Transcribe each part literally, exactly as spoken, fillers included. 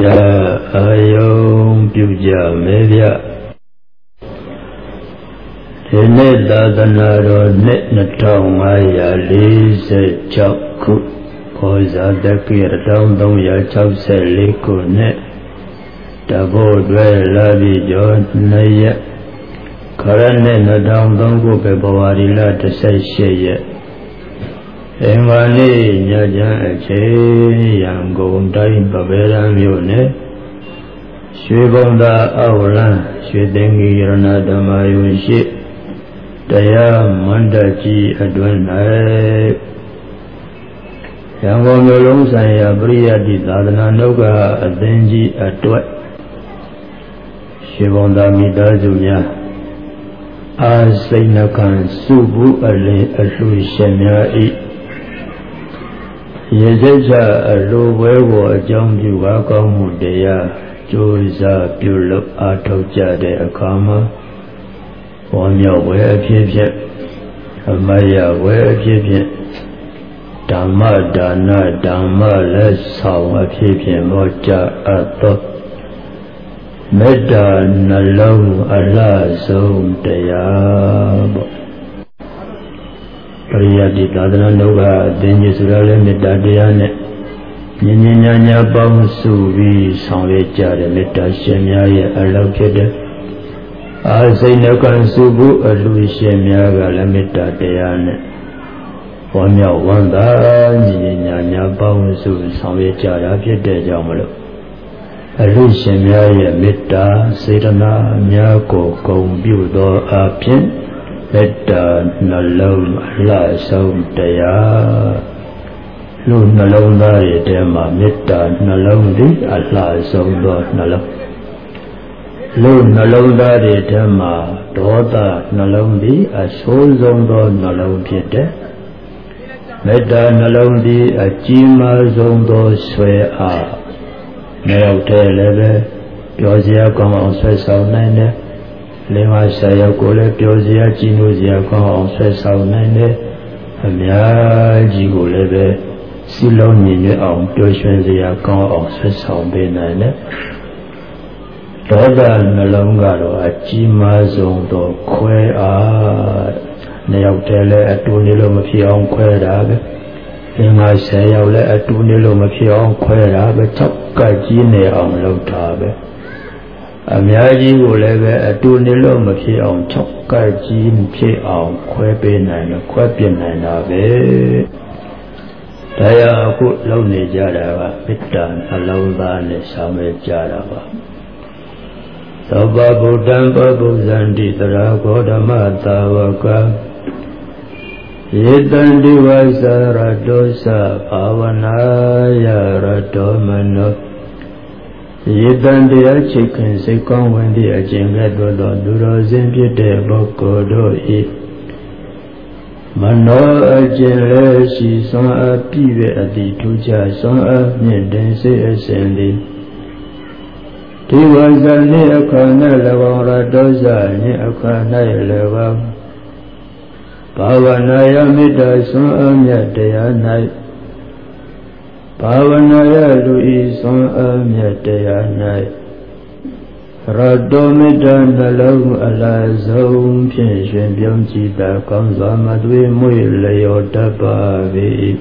Ya ayom puja media. Ini dadanaro net netong ayah lise cakku. Koza dekir dong dong ya cak seliku net. Dabo dua labi jod naya. Karena netong dong ku bebawari la desai syaya. Engani nyajan aje yang gondai baberan yone. Shwibonda awalan shwedengi yarana damayunshi. Daya mandaji adwanai. Yang gomyolong saya beriya di dadana noga adenji adwat. Shwibonda midazunya. Asainakan subu ale alu syamyai. Yezeja alu wewo ajang juga kamu daya joza biuluk atau jade akama wamya we apye amaya we apye dhamma dana dhamma le saw apye moja ato metta nalong ala song daya Pariya di dadana noga denji surale metta daya ne nyi nya nya bang su vi sang le jare metta shin mya ye alau phit de a sai nakan su bu alu shin mya ga le metta daya ne hwa mya wan da nyi nya nya bang su sang le jara phit de jaung ma lo alu shin mya ye metta sedana mya ko kaung pyu do a phit metta nalong ala song daya Lu nalong dari tema metta nalong di ala song do nalong. Lu nalong dari tema doda nalong di asol song do nalong pite. Metta nalong di ajima song do swe a. Nayau te lebe piozia kong ong swe sao nai ne. Lima saya kole piozia jinu zia kong ong swe sao nai ne. Amya jigo lebe Silong ni ông tiêu xuyên zia con ông sẽ sống bên này nè. Đó là nó lòng gà rồi chỉ mà dùng đồ khỏe à. Này ông trẻ lẽ tu ni lo mà phi ông khỏe đã bé. Nhưng mà sẽ yêu lẽ tu ni lo mà phi ông khỏe đã bé chắc cái gì này ông lâu thà bé. À mẹ gì của lẽ bé tu ni lo mà phi ông chắc cái gì phi ông khỏe bên này nó khỏe bên này là bé. Daya aku lau ni jara ba, pitan alau ba ni samai jara ba. Sabba buddhan pa buddhanti tara kodama tawaka. Yetan diwasa radosa pavanaya radomano. Yetan dia chikin sikong wendi ajingat dodo duro zimpite boko doi. Mano ajele si son a pive adi tuja son a nyenden se esendi. Tiwaza ni akana lawang radoza ni akana lawang. Pavanaya mida son a myadaya nai. Pavanaya lui son a myadaya nai. Radomida nalang ala zong phiền xuyên biong chi ta con gió ma duy mùi leo đaba vi.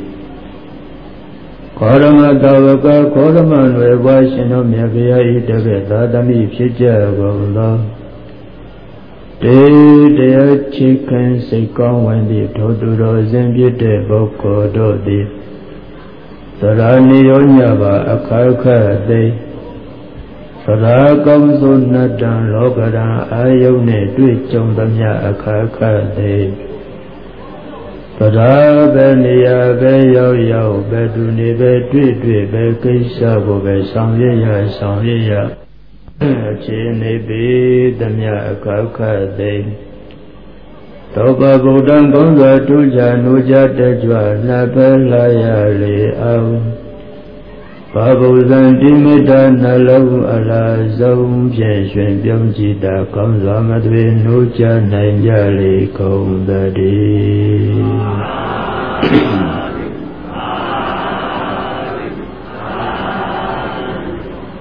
Korama tawaka korama nuê qua sino mẹ kia y tế về ta đam y phía cha gồm lo. Tế tế chi khen sĩ con quen đi thô tu đồ dân biết tế bốc cổ đồ đi. Tà ra ni yô nhà bà akha khá tế. Phật công tôn na đàn lô cả đàn ai yêu nềတွေ့trong tâm nhà akha khá tế. Phật bè ni ya bè yêu yêu bè tu ni bèတွေ့တွေ့bè cây sa bộ bè sang ye ya sang ye ya. Chỉ ni bì tâm nhà akha khá tế. Tàu bà bồ đăng công giả tu giả nụ giả tế chua na bè la ya lì ao. Bà bồ dân đi mê đà nà lâu à la dông phiền xuyên biong chi đà công gió mà thuê nụ cha này gia lì công đà đi.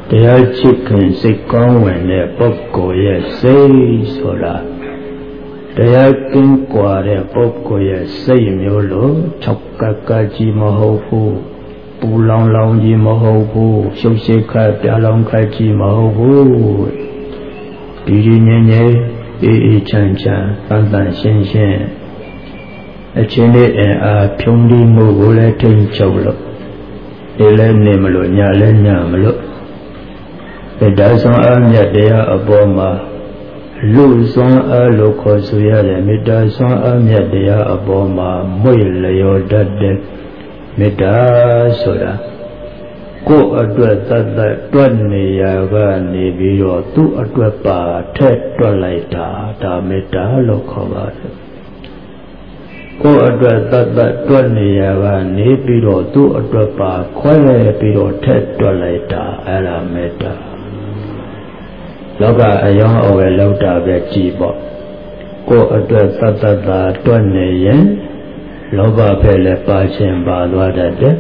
တရားချစ်ခင်စိတ်ကောင်းဝင်တဲ့ပုဂ္ဂိုလ်ရဲ့စိတ်ဆိုတာတရားကင်းကွာတဲ့ပုဂ္ဂိုလ်ရဲ့စိတ်မျိုးလို့၆ကကကြီးမဟုတ်ဘူးပူလောင်လောင်ကြီးမဟုတ်ဘူးရှုပ်ရှက်ခတ်ပြလောင်ခတ်ကြီးမဟုတ်ဘူးဒီဒီငြိမ်ငြိမ်အေးအေးချမ်းချမ်းတန်တန်ရှင်းရှင်းအချင်းလေးအင်အားဖြုံးပြီးမှုကိုလည်းထိန်ချုပ်လို့ဒီလည်းနေမလို့ညလည်းညမလို့ဒါဆောင်အမြတ်တရားအပေါ်မှာလူစွမ်းအားလို့ခေါ်ဆိုရတဲ့မေတ္တာစွမ်းအမြတ်တရားအပေါ်မှာမွေလျော်တတ်တဲ့မေတ္တာဆိုတာကိုယ်အတွက်သတ်သတ်တွက်နေရကနေပြီးတော့သူ့အတွက်ပါထက်တွက်လိုက်တာဒါမေတ္တာလို့ခေါ်ပါတယ်ကိုယ်အတွက်သတ်သတ်တွက်နေရကနေပြီးတော့သူ့အတွက်ပါခွဲပြီးတော့ထက်တွက်လိုက်တာအဲ့ဒါမေတ္တာလောကအယောင်းအဝယ်လောက်တာပဲကြည်ပေါ့ကိုယ်အတွက်သတ်သတ်သာတွက်နေရင်လောဘဖက်လည်းပါခြင်းပါသွားတတ်တယ်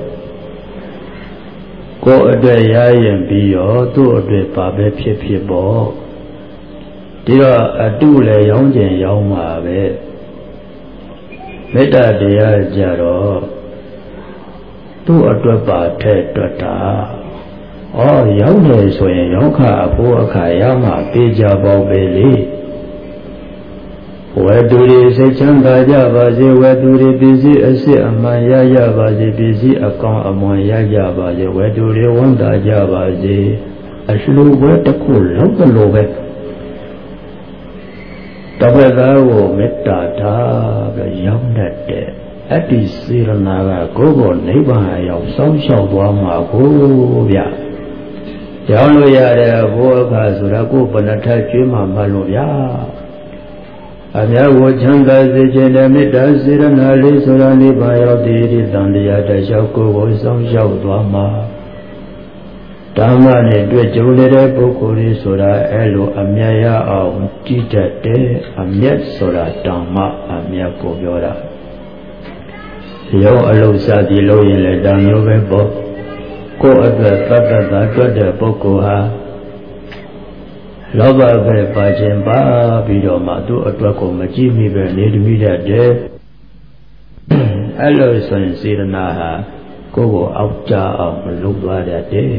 ကိုယ်အတွက်ရရင်ပြီးတော့သူ့အတွက်ပါပဲဖြစ်ဖြစ်ပေါ့ဒီတော့အတုလည်းရောင်းကျင်ရောင်းမှာပဲမေတ္တာတရားကြတော့သူ့အတွက်ပါထက်တွက်တာဩရောက်တယ်ဆိုရင်ရောက်ခအဖို့အခါရမှပြေးကြပေါ့ပဲလေဝေသူတွေစိတ်ချမ်းသာကြပါစေဝေသူတွေပစ္စည်းအစစ်အမှန်ရရပါစေပစ္စည်းအကောင်အမွန်ရကြပါစေဝေသူတွေဝမ်းသာကြပါစေအလှူဝဲတစ်ခုလုံးသလိုပဲတပည့်သားကိုမေတ္တာထားပြီးရောင်းတတ်တဲ့အဲ့ဒီစေရနာကကိုယ်ကိုနိဗ္ဗာန်ရောက်စောင့်ရှောက်သွားမှာကိုဗျရောင်းလို့ရတဲ့ဘုရားခါဆိုတာကိုယ်ဘဏ္ဍထကျွေးမှမှလို့ဗျာအမြတ်ကိုချမ်းသာစေခြင်းနဲ့မေတ္တာစေရနာလေးဆိုတာနိဗ္ဗာန်ရောက်တည်တည်တန်တရားတလျှောက်ကိုယ်ကိုစောင့်ရှောက်သွားမှာဓမ္မနဲ့တွေ့ကြုံနေတဲ့ပုဂ္ဂိုလ်တွေဆိုတာအဲ့လိုအမြတ်ရအောင်ကြည်တတ်တဲ့အမြတ်ဆိုတာဓမ္မအမြတ်ကိုပြောတာရောအလုံးစားပြီးလို့ရင်လည်းဒါမျိုးပဲပေါ့ကိုယ်အတွက်သတ္တသာတွက်တဲ့ပုဂ္ဂိုလ်ဟာလောဘပဲပါခြင်းပါပြီးတော့မှသူ့အတွက်ကိုမကြည့်မိပဲနေတမိတတ်တယ်အဲ့လိုဆိုရင်စေတနာဟာကိုယ်ကိုအောက်ကြအောင်မလုပ်သွားတတ်တယ်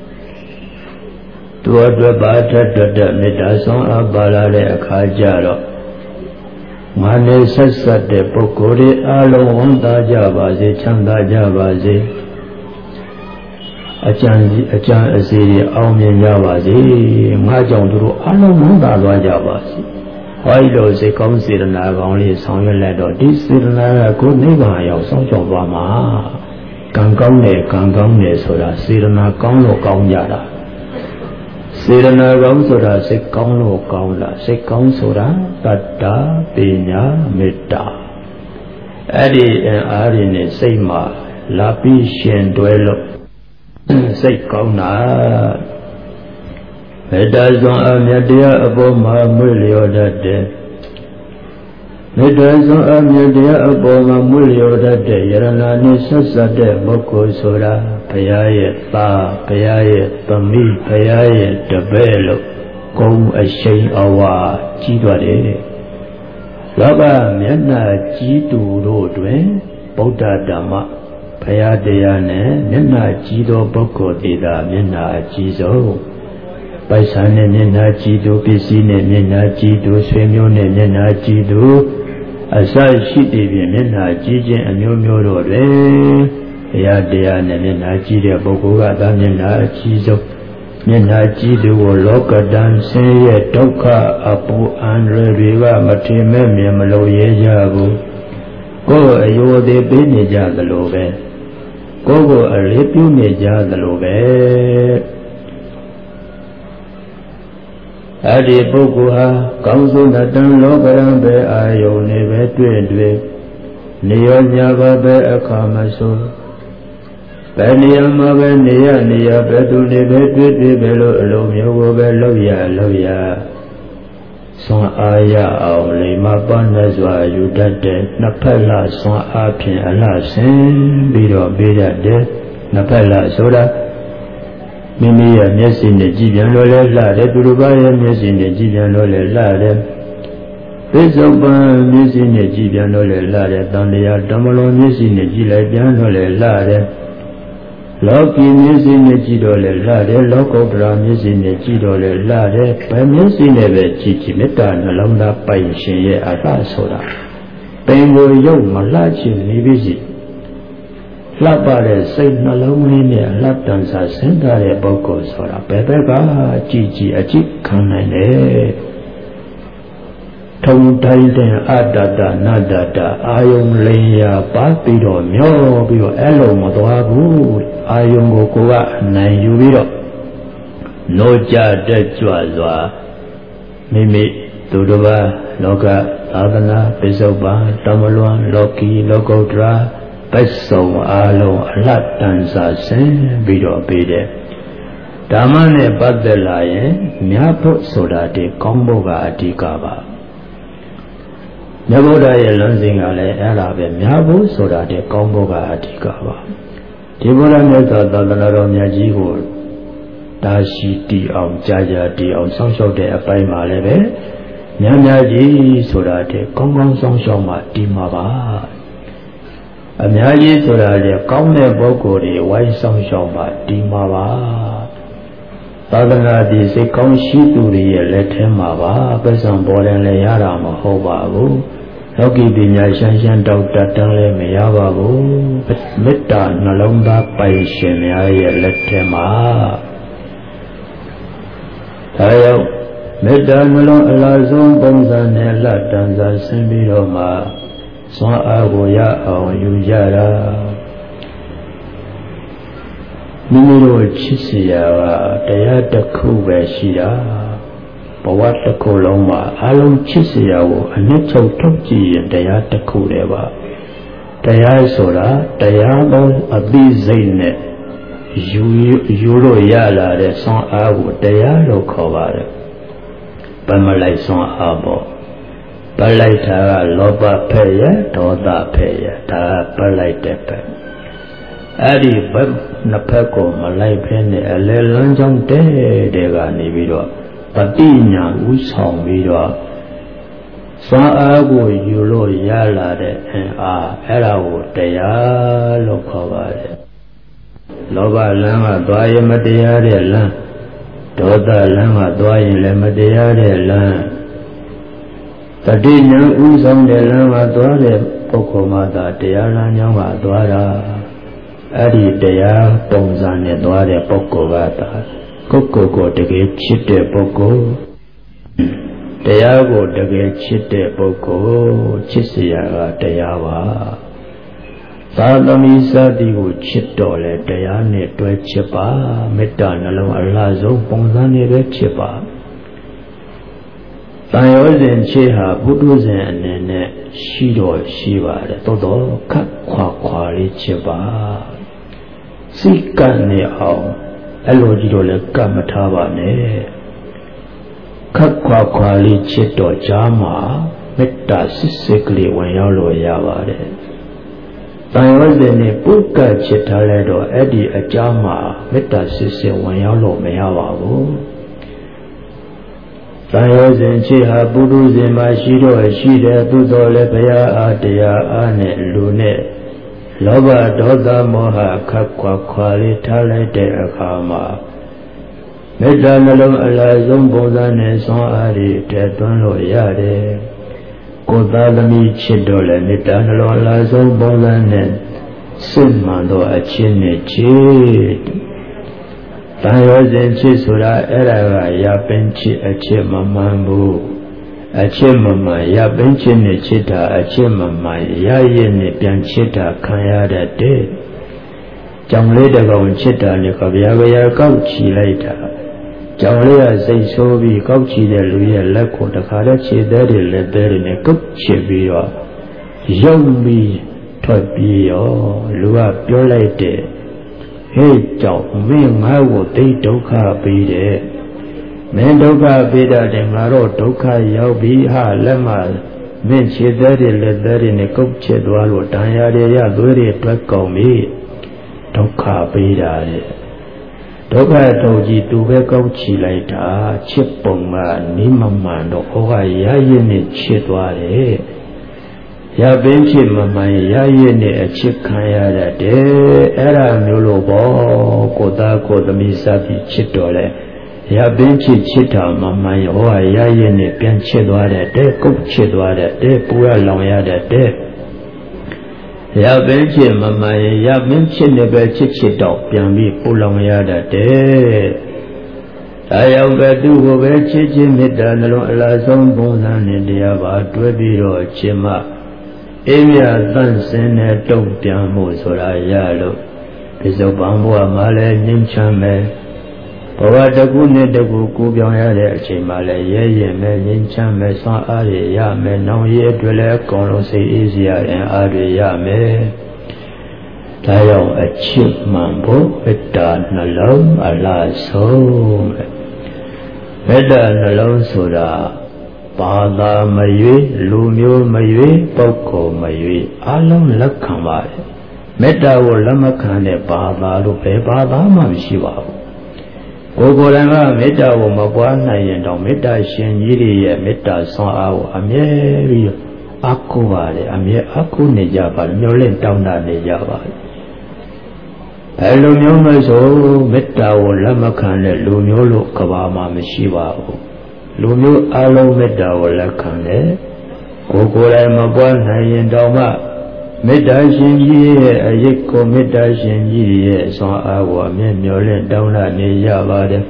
သူ့အတွက်ပါထက်တွက်တဲ့မေတ္တာဆောင်အပ်ပါလာတဲ့အခါကျတော့ငါနဲ့ဆက်ဆက်တဲ့ပုဂ္ဂိုလ်တွေအလုံးဝန်းသာကြပါစေချမ်းသာကြပါစေအကျံအကျံအစီတွေအောင်မြင်ကြပါစေငါကြောင့်သူတို့အလုံးဝန်းသာသွားကြပါစေဟောဒီလိုစိတ်ကောင်းစေတနာကောင်းလေးဆောင်ရွက်လိုက်တော့ဒီစေတနာကကိုယ်နိဗ္ဗာန်ရောက်ဆောင်ကြောက်သွားမှာကံကောင်းတယ်ကံကောင်းတယ်ဆိုတာစေတနာကောင်းလို့ကောင်းကြတာစေတနာကောင်းဆိုတာစိတ်ကောင်းလို့ကောင်းလားစိတ်ကောင်းဆိုတာတတ္တာပညာမေတ္တာအဲ့ဒီအားရင်းနဲ့စိတ်မှာလာပြီးရှင်တွဲလို့စိတ်ကောင်းတာမေတ္တာစွမ်းအားမြတ်တရားအပေါ်မှာမွေ့လျော်တတ်တယ်မေတ္တာစွမ်းအားမြတ်တရားအပေါ်မှာမွေ့လျော်တတ်တဲ့ယရဏနဲ့ဆက်ဆက်တဲ့ပုဂ္ဂိုလ်ဆိုတာဘုရားရဲ့သားဘုရားရဲ့သမီးဘုရားရဲ့တပည့်လို့ကုံအရှိန်အဝါကြီးသွားတယ်လောကမျက်နှာကြီးသူတို့တွင်ဗုဒ္ဓဓမ္မဘုရားတရားနဲ့မျက်နှာကြီးသောပုဂ္ဂိုလ်တွေသာမျက်နှာအကြီးဆုံးပိုက်ဆံနဲ့မျက်နှာကြီးသူပစ္စည်းနဲ့မျက်နှာကြီးသူဆွေမျိုးနဲ့မျက်နှာကြီးသူအစရှိသည်ဖြင့်မျက်နှာကြီးခြင်းအမျိုးမျိုးတို့တွင်ဘုရားတရားနဲ့မျက်နှာကြီးတဲ့ပုဂ္ဂိုလ်ကသာမျက်နှာအကြီးဆုံးမျက်နှာကြီးသူကိုလောကတန်ဆင်းရဲဒုက္ခအပူအန္တရာယ်တွေကမထင်မဲ့မြင်မလို့ရဲကြဘူးကိုယ်အယောသေးပေးနေကြသလိုပဲကိုယ်ကိုအလေးပြုနေကြသလိုပဲအဲ့ဒီပုဂ္ဂိုလ်ဟာကောင်းဆုံးတန်လောကရန်ပဲအာယုန်နေပဲတွေ့တွေ့နေရောညပါပဲအခါမဆိုဘယ်နေရာမှာပဲနေရနေရပဲသူနေပဲတွေ့တွေ့ပဲလို့အလုံးမျိုးကိုပဲလောက်ရလောက်ရဆွမ်းအားရအောင်လိမ္မာပန်းနဲ့စွာယူတတ်တဲ့နှစ်ဖက်လှဆွမ်းအားဖြင့်အလှဆင်းပြီးတော့ပေးတတ်တဲ့နှစ်ဖက်လှဆိုတာမိမိရဲ့မျက်စိနဲ့ကြည့်ပြန်လို့လည်းလှတယ်သူတစ်ပါးရဲ့မျက်စိနဲ့ကြည့်ပြန်လို့လည်းလှတယ်ပစ္စုပန်မျက်စိနဲ့ကြည့်ပြန်လို့လည်းလှတယ်တန်တရားဓမ္မလုံးမျက်စိနဲ့ကြည့်လိုက်ပြန်လို့လည်းလှတယ်လောကီမျက်စိနဲ့ကြည့်တော့လည်းလှတယ်လောကုတ္တရာမျက်စိနဲ့ကြည့်တော့လည်းလှတယ်ဘယ်မျက်စိနဲ့ပဲကြည့်ကြည့်မေတ္တာနှလုံးသားပိုင်ရှင်ရဲ့အလှဆိုတာပင်ကိုရုပ်မလှချင်နေပြီစီလှပတဲ့စိတ်နှလုံးလေးနဲ့လှတန်စာဆင်းထားတဲ့ပုဂ္ဂိုလ်ဆိုတာဘယ်ဘက်ကကြည့်ကြည့်အကြည့်ခံနိုင်တယ်ထုံတိုင်းတဲ့အတ္တတနတ္တတအာယုံလိန်ရာပါပြီးတော့မျောပြီးတော့အဲ့လိုမသွားဘူးအာယုံကိုကိုကအနိုင်ယူပြီးတော့နောကြတက်ကြွစွာမိမိသူတစ်ပါးလောကသာသနာပိစုပန်တမလွန်လောကီလောကုတ္တရာပစ္စုံအားလုံးအလှတန်စာဆင်းပြီးတော့ပြီးတဲ့ဓမ္မနဲ့ပတ်သက်လာရင်မြတ်ဖို့ဆိုတာဒီကောင်းဖို့ကအဓိကပါမြတ်ဗုဒ္ဓရဲ့လွန်စဉ်ကလည်းအဲ့ဒါပဲမြတ်ဖို့ဆိုတာဒီကောင်းဖို့ကအဓိကပါဒီဘုရားမြတ်စွာသာသနာတော်မြတ်ကြီးကိုတာရှိတီအောင်ကြာကြာတီအောင်စောင့်ရှောက်တဲ့အပိုင်းမှာလည်းပဲမြတ်မြတ်ကြီးဆိုတာဒီကောင်းကောင်းစောင့်ရှောက်မှတီးမှာပါအများကြီးဆိုတာလေကောင်းတဲ့ပုဂ္ဂိုလ်တွေဝိုင်းဆောင်ရှောက်မှဒီမှာပါသာသနာ့ဒီစိတ်ကောင်းရှိသူတွေရဲ့လက်ထဲမှာပါပတ်စံပေါ်တယ်လည်းရတာမဟုတ်ပါဘူးလောကီပညာရှမ်းရှမ်းတောက်တတ်တန်းလည်းမရပါဘူးမေတ္တာနှလုံးသားပိုင်ရှင်များရဲ့လက်ထဲမှာဒါကြောင့်မေတ္တာနှလုံးအလားဆုံးပုံစံနဲ့လက်တန်စာဆင်းပြီးတော့မှစွမ်းအားကိုရအောင်ယူကြတာမိမိတို့ချစ်စရာကတရားတစ်ခုပဲရှိတာဘဝတစ်ခုလုံးမှာအလုံးချစ်စရာကိုအနှစ်ချုပ်ထုတ်ကြည့်ရင်တရားတစ်ခုတည်းပါတရားဆိုတာတရားပေါင်းအသိစိတ်နဲ့ယူယူလို့ရလာတဲ့စွမ်းအားကိုတရားလို့ခေါ်ပါတယ်ဗမလိုက်စွမ်းအားပေါ့ပလိုက်တာကလောဘဖက်ရဒေါသဖက်ရဒါပလိုက်တဲ့ဖက်အဲ့ဒီဘက်နှစ်ဖက်ကိုမလိုက်ဖဲနဲ့အလဲလန်းချောင်းတဲ့တဲ့ကနေပြီးတော့ပฏิညာဥဆောင်ပြီးတော့စွမ်းအားကိုယူလို့ရလာတဲ့အင်အားအဲ့ဒါကိုတရားလို့ခေါ်ပါတယ်လောဘလမ်းကသွားရင်မတရားတဲ့လမ်းဒေါသလမ်းကသွားရင်လည်းမတရားတဲ့လမ်းတတိယဥဆောင်တဲ့လမ်းမှာသွားတဲ့ပုဂ္ဂိုလ်မှသာတရားလမ်းကြောင်းကသွားတာအဲ့ဒီတရားပုံစံနဲ့သွားတဲ့ပုဂ္ဂိုလ်ကသာကိုယ်ကိုယ်ကိုတကယ်ချစ်တဲ့ပုဂ္ဂိုလ်တရားကိုတကယ်ချစ်တဲ့ပုဂ္ဂိုလ်ချစ်စရာကတရားပါသာသမီစသည်ကိုချစ်တော်လဲတရားနဲ့တွဲချစ်ပါမေတ္တာနှလုံးအလှဆုံးပုံစံနဲ့ပဲချစ်ပါတန်ရောစဉ်ချေဟာဘုဒ္ဓဇင်အနေနဲ့ရှိတော်ရှိပါတယ်သို့တော့ခတ်ခွာခွာလေးချစ်ပါစိတ်ကနေအောင်အဲ့လိုကြီးတော့လည်းကတ်မထားပါနဲ့ခတ်ခွာခွာလေးချစ်တော်ကြားမှာမေတ္တာစစ်စစ်ကလေးဝင်ရောက်လို့ရပါတယ်တန်ရောစဉ်နဲ့ပုဂ္ဂချစ်ထားလဲတော့အဲ့ဒီအကြားမှာမေတ္တာစစ်စစ်ဝင်ရောက်လို့မရပါဘူးတန်ရောစဉ်ချေဟာပုထုဇဉ်မှာရှိတော့ရှိတယ်သို့တော်လည်းဘုရားအားတရားအားနဲ့လူနဲ့လောဘဒေါသမောဟခတ်ခွာခွာလေးထားလိုက်တဲ့အခါမှာမေတ္တာနှလုံးအလားဆုံးပုံစံနဲ့ဆွမ်းအားတွေတည်သွင်းလို့ရတယ်ကိုယ်သားသမီးချစ်တော့လည်းမေတ္တာနှလုံးအလားဆုံးပုံစံနဲ့စစ်မှန်သောအချင်းနဲ့ချစ်တန်ရောစဉ်ချစ်ဆိုတာအဲ့ဒါကရပင်ချစ်အချစ်မမှန်ဘူးအချစ်မမှန်ရပင်ချစ်နဲ့ချစ်တာအချစ်မမှန်ရရဲ့နဲ့ပြန်ချစ်တာခံရတဲ့ကြောင်လေးတကောင်ချစ်တာနဲ့ကဗျာဗျာကောက်ချီလိုက်တာကြောင်လေးကစိတ်ဆိုးပြီးကောက်ချီတဲ့လူရဲ့လက်ကိုတခါတည်းခြေသေးတွေလက်သေးတွေနဲ့ကုတ်ချစ်ပြီးတော့ရုပ်ပြီးထွက်ပြီးရောလူကပြောလိုက်တဲ့ဟေးကြောင့်မင်းငါ့ကိုသိဒုက္ခပေးတယ်မင်းဒုက္ခပေးတာတဲ့ငါတော့ဒုက္ခရောက်ပြီဟာလက်မမင်းခြေသေးတွေလက်သေးတွေနဲ့ကုတ်ချစ်သွားလို့တန်ရာတွေရသွေးတွေတွက်ကုန်ပြီဒုက္ခပေးတာတဲ့ဒုက္ခတော်ကြီးသူပဲကောက်ချီလိုက်တာချစ်ပုံကနိမမှန်တော့ဟောကရရင်နဲ့ချစ်သွားတယ်ရပင်းဖြစ်မမှန်ရရင်နဲ့အချစ်ခံရတတ်တယ်အဲ့ဒါမျိုးလို့ပေါ့ကိုသားကိုသမီးစပြီးချစ်တော်လဲရပင်းဖြစ်ချစ်တာမမှန်ဟောကရရင်နဲ့ပြန်ချစ်သွားတဲ့တဲ့ကုတ်ချစ်သွားတဲ့တဲ့ပူရလောင်ရတဲ့တဲ့ရပင်းဖြစ်မမှန်ရပင်းဖြစ်နေပဲချစ်ချစ်တော့ပြန်ပြီးပူလောင်ရတတ်တယ်ဒါရောက်ပဲသူ့ကိုပဲချစ်ချင်းမေတ္တာနှလုံးအလားဆုံးပုံစံနဲ့တရားပါတွဲပြီးတော့ချစ်မှအေးမြသန့်စင်တဲ့တုံ့ပြန်မှုဆိုတာရလို့ဒီစုပ်ပန်ဘဝမှာလည်းငြိမ်းချမ်းမယ်ဘဝတစ်ခုနဲ့တစ်ခုကိုပြောင်းရတဲ့အချိန်မှာလည်းရဲရင်ပဲငြိမ်းချမ်းမယ်ဆွမ်းအားရရမယ်နောင်ရည်တွေလည်းအကုန်လုံးစိတ်အေးစရာအင်အားတွေရမယ်ဒါကြောင့်အချစ်မှန်ဖို့မေတ္တာနှလုံးအလားဆုံးမေတ္တာနှလုံးဆိုတာဘာသာမရွေးလူမျိုးမရွေးပုဂ္ဂိုလ်မရွေးအလုံးလက်ခံပါတယ်မေတ္တာကိုလက်မခံတဲ့ဘာသာလို့ဘယ်ဘာသာမှမရှိပါဘူးကိုယ်ကိုယ်တိုင်ကမေတ္တာကိုမပွားနိုင်ရင်တော့မေတ္တာရှင်ကြီးတွေရဲ့မေတ္တာဆွမ်းအားကိုအမြဲပြီးအကုပါတယ်အမြဲအကုနေကြပါမျောလင့်တောင်းတနေကြပါဘယ်လိုမျိုးမဆိုမေတ္တာကိုလက်မခံတဲ့လူမျိုးလို့ကဘာမှမရှိပါဘူးလူမျိုးအလုံးမေတ္တာကိုလက်ခံတယ်ကိုယ်ကိုယ်တိုင်မပွားနိုင်ရင်တော့မှမေတ္တာရှင်ကြီးရဲ့အရေးကိုမေတ္တာရှင်ကြီးရဲ့ဆွမ်းအားကိုအမြဲမျှော်လင့်တောင်းတနေရပါတယ်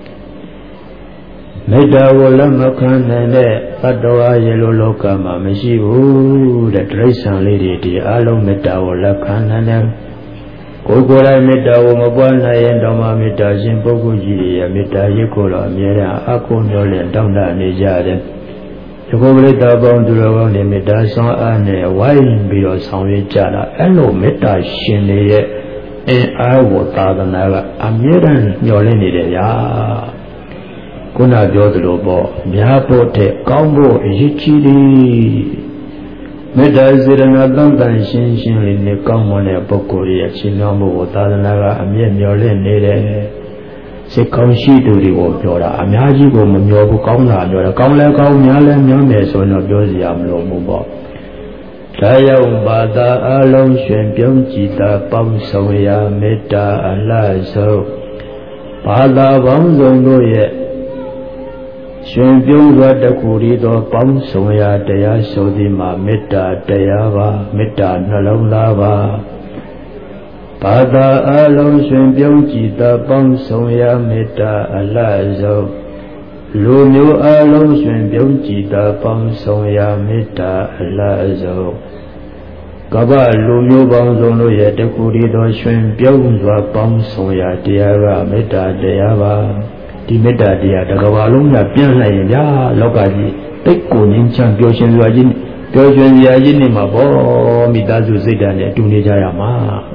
မေတ္တာကိုလက်မခံနိုင်တဲ့သတ္တဝါရေလိုလောကမှာမရှိဘူးတဲ့တိရစ္ဆာန်လေးတွေဒီအလုံးမေတ္တာကိုလက်ခံနိုင်တယ်ကိုယ်ကိုယ်တိုင်မေတ္တာကိုမပွားနိုင်ရင်တော့မှမေတ္တာရှင်ပုဂ္ဂိုလ်ကြီးရဲ့မေတ္တာရိပ်ကိုတော့အမြဲတမ်းအကုန်မျှော်လင့်တောင်းတနေကြတယ်ဒီကိုယ်ပရိသတ်ပေါင်းသူတော်ကောင်းတွေမေတ္တာဆောင်အားနဲ့ဝိုင်းပြီးတော့ဆောင်ရွက်ကြတာအဲ့လိုမေတ္တာရှင်တွေရဲ့အင်အားကိုသာသနာကအမြဲတမ်းမျှော်လင့်နေတယ်ဗျာခုနပြောသလိုပေါ့များဖို့တဲ့ကောင်းဖို့အရေးကြီးတယ်မေတ္တာစေတနာတန်တန်ရှင်းရှင်းလေးနဲ့ကောင်းမွန်တဲ့ပုဂ္ဂိုလ်ရဲ့ရှင်မြောက်မှုကိုသာသနာကအမြဲမျှော်လင့်နေတယ်စိတ်ကောင်းရှိသူတွေကိုပြောတာအများကြီးကိုမမျှော်ဘူးကောင်းတာပြောတာကောင်းလဲကောင်းများလဲများမယ်ဆိုတော့ပြောစရာမလိုဘူးပေါ့ဒါရောက်ဘာသာအလုံးရှင်ပြုံးကြည်သာပေါင်းဆောင်ရာမေတ္တာအလားဆုံးဘာသာပေါင်းစုံတို့ရဲ့ရှင်ပြုံးစွာတခုရီသောပေါင်းဆောင်ရာတရားဆိုသည်မှာမေတ္တာတရားပါမေတ္တာနှလုံးသားပါဘာသာအလုံးရှင်ပြုံးကြည်သာပေါင်းဆောင်ရာမေတ္တာအလားဆုံးလူမျိုးအလုံးရှင်ပြုံးကြည်သာပေါင်းဆောင်ရာမေတ္တာအလားဆုံးကမ္ဘာလူမျိုးပေါင်းစုံတို့ရဲ့တခုရီသောရှင်ပြုံးစွာပေါင်းဆောင်ရာတရားကမေတ္တာတရားပါဒီမေတ္တာတရားတစ်ကမ္ဘာလုံးကပြန့်လိုက်ရင်ဗျာလောကကြီးတိတ်ကိုငြိမ်းချမ်းပျော်ရွှင်စွာကြီးပျော်ရွှင်စရာကြီးနေမှာပေါ့မိသားစုစိတ်ဓာတ်နဲ့တူနေကြရမှာ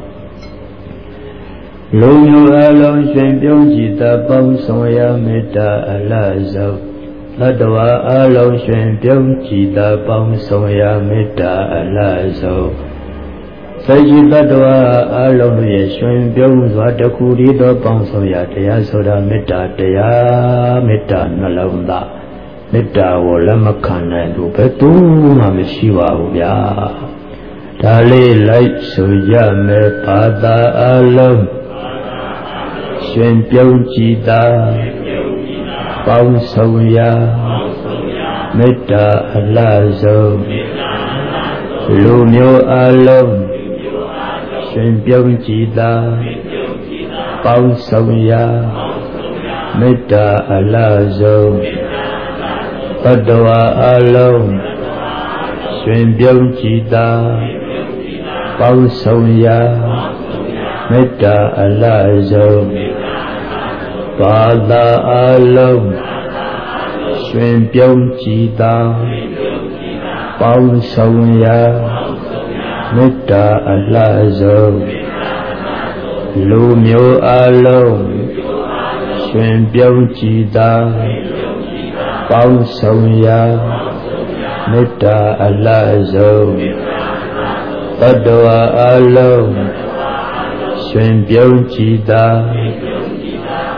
လူမျိုးအလုံးရှင်ပြုံးကြည်သာပေါင်းဆောင်ရာမေတ္တာအလားဆုံးသတ္တဝါအလုံးရှင်ပြုံးကြည်သာပေါင်းဆောင်ရာမေတ္တာအလားဆုံးစိတ်ကြီးတ attva အလုံးတို့ရဲ့ရှင်ပြုံးစွာတခုတည်းသောပေါင်းဆောင်ရာတရားဆိုတာမေတ္တာတရားမေတ္တာနှလုံးသားမေတ္တာကိုလက်မခံနိုင်သူဘယ်သူမှမရှိပါဘူးဗျာဒါလေးလိုက်ဆိုရမယ်ဘာသာအလုံးရှင်ပြုံးကြည်သာပေါင်းဆောင်ရာမေတ္တာအလားဆုံးလူမျိုးအလုံးရှင်ပြုံးကြည်သာပေါင်းဆောင်ရာမေတ္တာအလားဆုံးတတ္တဝါအလုံးရှင်ပြုံးကြည်သာပေါင်းဆောင်ရာမေတ္တာအလားဆုံးဘာသာအလုံးရှင်ပြုံးကြည်သာပေါင်းဆောင်ရာမေတ္တာအလားဆုံးလူမျိုးအလုံးရှင်ပြုံးကြည်သာပေါင်းဆောင်ရာမေတ္တာအလားဆုံးတတ္တဝါအလုံးရှင်ပြုံးကြည်သာပ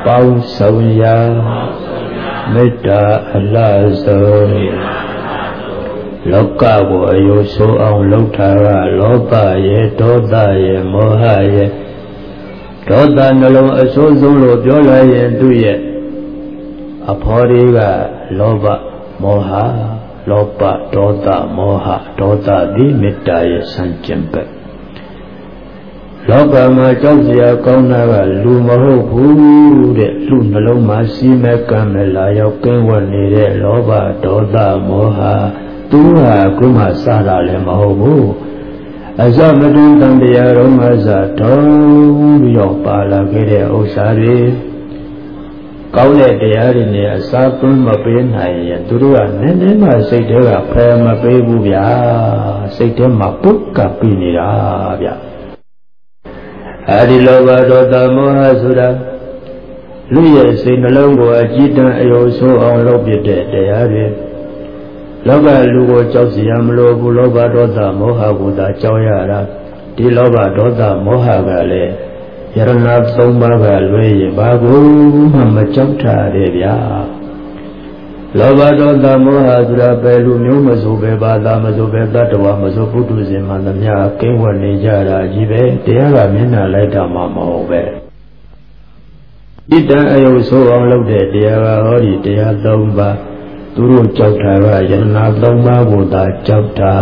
ပေါင်းဆောင်ရာမေတ္တာအလားဆုံးလောကကိုအယုဆိုးအောင်လှုပ်ထားကလောဘရဲ့ဒေါသရဲ့မောဟရဲ့ဒေါသနှလုံးအဆိုးဆုံးလို့ပြောလိုက်ရင်သူ့ရဲ့အဖော်တွေကလောဘမောဟလောဘဒေါသမောဟဒေါသသည်မေတ္တာရဲ့ဆန့်ကျင်ဘက်လောကမှာကြောက်စရာကောင်းတာကလူမဟုတ်ဘူးတဲ့လူနှလုံးမှာစီးမဲ့ကံမဲ့လာရောက်ကင်းဝတ်နေတဲ့လောဘဒေါသမောဟသူဟာခုမှစတာလည်းမဟုတ်ဘူးအစမတွင်တန်တရားတော်မှာစထုံးပြီးတော့ပါလာခဲ့တဲ့ဥစ္စာတွေကောင်းတဲ့တရားတွေနဲ့အစားသွင်းမပေးနိုင်ရင်သူတို့ကနည်းနည်းမှစိတ်ထဲကဖယ်မပေးဘူးဗျာစိတ်ထဲမှာပုတ်ကပ်ပြီးနေတာဗျာအဲဒီလောဘဒေါသမောဟဆိုတာလူရဲ့စိတ်နှလုံးကိုအကြည်တန်းအယုံဆိုးအောင်လုပ်ပြတဲ့တရားတွေလောကလူကိုကြောက်စရာမလိုဘူးလောဘဒေါသမောဟကိုသာကြောက်ရတာဒီလောဘဒေါသမောဟကလည်းယရဏသုံးပါးကလွဲရင်ဘာကိုမှမကြောက်တာတဲ့ဗျာလောဘဒေါသမောဟဆိုတာပဲလူမျိုးမဆိုပဲဘာသာမဆိုပဲတတ္တဝါမဆိုပုထုဇဉ်မှသမျှကင်းဝတ်နေကြတာကြီးပဲတရားကမျက်နှာလိုက်တာမှမဟုတ်ပဲဣတံအယုဆိုးအောင်လုပ်တဲ့တရားကဟောဒီတရားသုံးပါးသူတို့ကြောက်တာကယရဏသုံးပါးကိုသာကြောက်တာ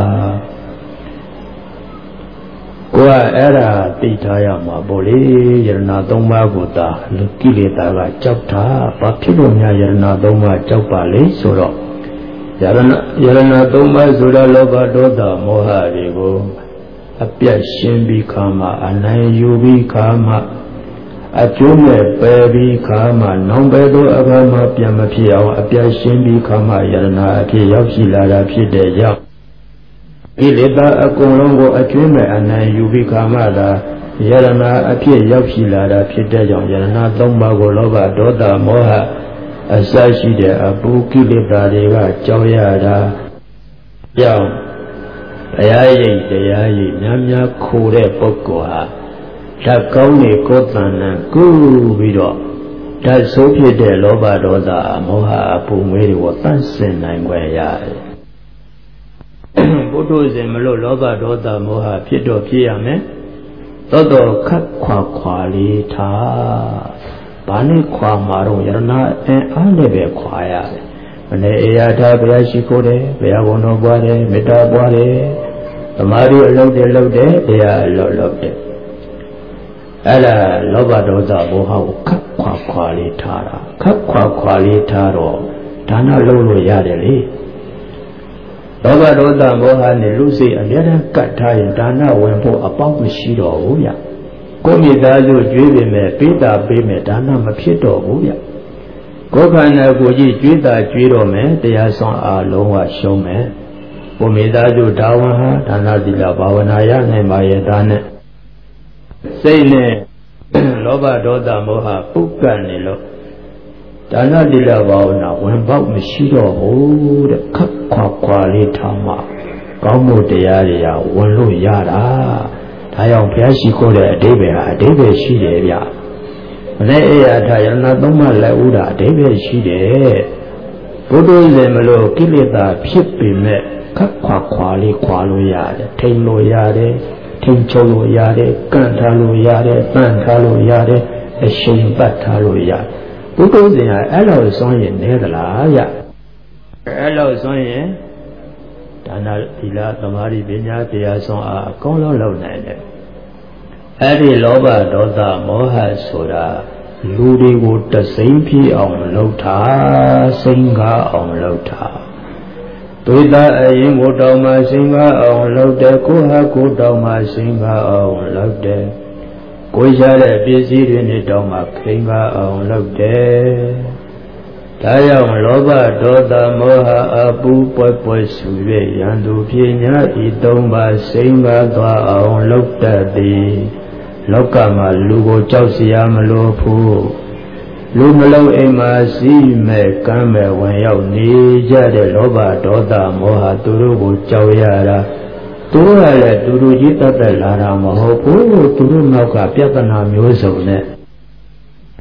ကိုယ်ကအဲ့ဒါသိထားရမှာပေါ့လေယရဏသုံးပါးကိုသာလူကိလေသာကကြောက်တာဘာဖြစ်လို့များယရဏသုံးပါးကြောက်ပါလဲဆိုတော့ယရဏယရဏသုံးပါးဆိုတော့လောဘဒေါသမောဟတွေကိုအပြတ်ရှင်းပြီးခါမှအနိုင်ယူပြီးခါမှအကျိုးမဲ့ပယ်ပြီးခါမှနောင်ပဲသောအခါမှပြန်မဖြစ်အောင်အပြတ်ရှင်းပြီးခါမှယရဏအဖြစ်ရောက်ရှိလာတာဖြစ်တဲ့ကြောင့်ကိလေသာအကုန်လုံးကိုအကျိုးမဲ့အနိုင်ယူပြီးခါမှသာယရဏအဖြစ်ရောက်ရှိလာတာဖြစ်တဲ့ကြောင့်ယရဏသုံးပါးကိုလောဘဒေါသမောဟအစရှိတဲ့အပူကိလေသာတွေကကြောက်ရတာကြောင့်တရားရိပ်တရားရိပ်များများခိုတဲ့ပုဂ္ဂိုလ်ဟာဓာတ်ကောင်းနေကိုယ်တဏ္ဍကုပြီးတော့ဓာတ်ဆိုးဖြစ်တဲ့လောဘဒေါသမောဟအပူငွေတွေကိုတန့်စင်နိုင်ွယ်ရတယ်ဘုဒ္ဓဇင်မလို့လောဘဒေါသမောဟဖြစ်တော့ဖြစ်ရမယ်သောတော်ခတ်ခွာခွာလေးထားဘာနဲ့ခွာမှာတော့ယရဏအင်အားနဲ့ပဲခွာရတယ်မနေ့အေယာထာဘုရားရှိခိုးတယ်ဘုရားကုံတော်ပွားတယ်မေတ္တာပွားတယ်သမာဓိအလုပ်တွေလုပ်တယ်တရားအလုပ်လုပ်တယ်အဲ့ဒါလောဘဒေါသမောဟကိုခတ်ခွာခွာလေးထားတာခတ်ခွာခွာလေးထားတော့ဒါနလုပ်လို့ရတယ်လေလောဘဒေါသမောဟနဲ့လူစိတ်အများအားကတ်ထားရင်ဒါနဝင်ဖို့အပေါက်မရှိတော့ဘူးဗျကိုမိသားစုကြွေးပေမဲ့ပေးတာပေးမဲ့ဒါနမဖြစ်တော့ဘူးဗျကိုယ်ခန္ဓာကိုယ်ကြီးကြွေးတာကြွေးတော့မယ်တရားဆောင်အားလုံးဝရှုံးမယ်ကိုမိသားစုဒါဝဟာဒါနသီလဘာဝနာရနိုင်ပါရဲ့ဒါနဲ့စိတ်နဲ့လောဘဒေါသမောဟပုတ်ကန်နေလို့ဒါနသီလဘာဝနာဝင်ပေါက်မရှိတော့ဘူးတဲ့ခက်ခွာခွာလေးထားမှကောင်းမှုတရားတွေကဝင်လို့ရတာဒါကြောင့်ဘုရားရှိခိုးတဲ့အဓိပ္ပာယ်ဟာအဓိပ္ပာယ်ရှိတယ်ဗျမနေ့အေယာထာယရဏသုံးပါးလက်ဥတာအဓိပ္ပာယ်ရှိတယ်ဘုဒ္ဓဇင်မလို့ကိလေသာဖြစ်ပေမဲ့ခက်ခွာခွာလေးခွာလို့ရတယ်ထိန်လို့ရတယ်ထိန်ချုပ်လို့ရတယ်ကန့်ထားလို့ရတယ်ပန့်ထားလို့ရတယ်အရှိန်ပတ်ထားလို့ရတယ်ဘုဒ္ဓဇင်ဟာအဲ့လိုစွန့်ရင်နေသလားဗျအဲ့လိုစွန့်ရင်ဒါနသီလသမာဓိပညာတရားစွန့်အားအကုန်လုံးလုပ်နိုင်တယ်အဲ့ဒီလောဘဒေါသမောဟဆိုတာလူတွေကိုတစိမ့်ဖြစ်အောင်လုပ်တာစိတ်ကားအောင်လုပ်တာသွေးသားအရင်ကိုတောင်းမှစိတ်ကားအောင်လုပ်တယ်ကိုယ်ဟာကိုယ်တောင်းမှစိတ်ကားအောင်လုပ်တယ်ကိုယ်ရတဲ့ပစ္စည်းတွေနဲ့တောင်းမှခိန်ကားအောင်လုပ်တယ်ဒါကြောင့်လောဘဒေါသမောဟအပူပွက်ပွက်ဆူ၍ရန်သူပြညာဤသုံးပါးစိတ်ကားသွားအောင်လုပ်တတ်သည်လောကမှာလူကိုကြောက်စရာမလိုဘူးလူမလုံးအိမ်မှာစီးမဲ့ကမ်းမဲ့ဝင်ရောက်နေကြတဲ့လောဘဒေါသမောဟသူတို့ကိုကြောက်ရတာသူတို့ကလည်းသူတို့ကြီးတတ်တတ်လာတာမဟုတ်ဘူးသူတို့နောက်ကပြဿနာမျိုးစုံနဲ့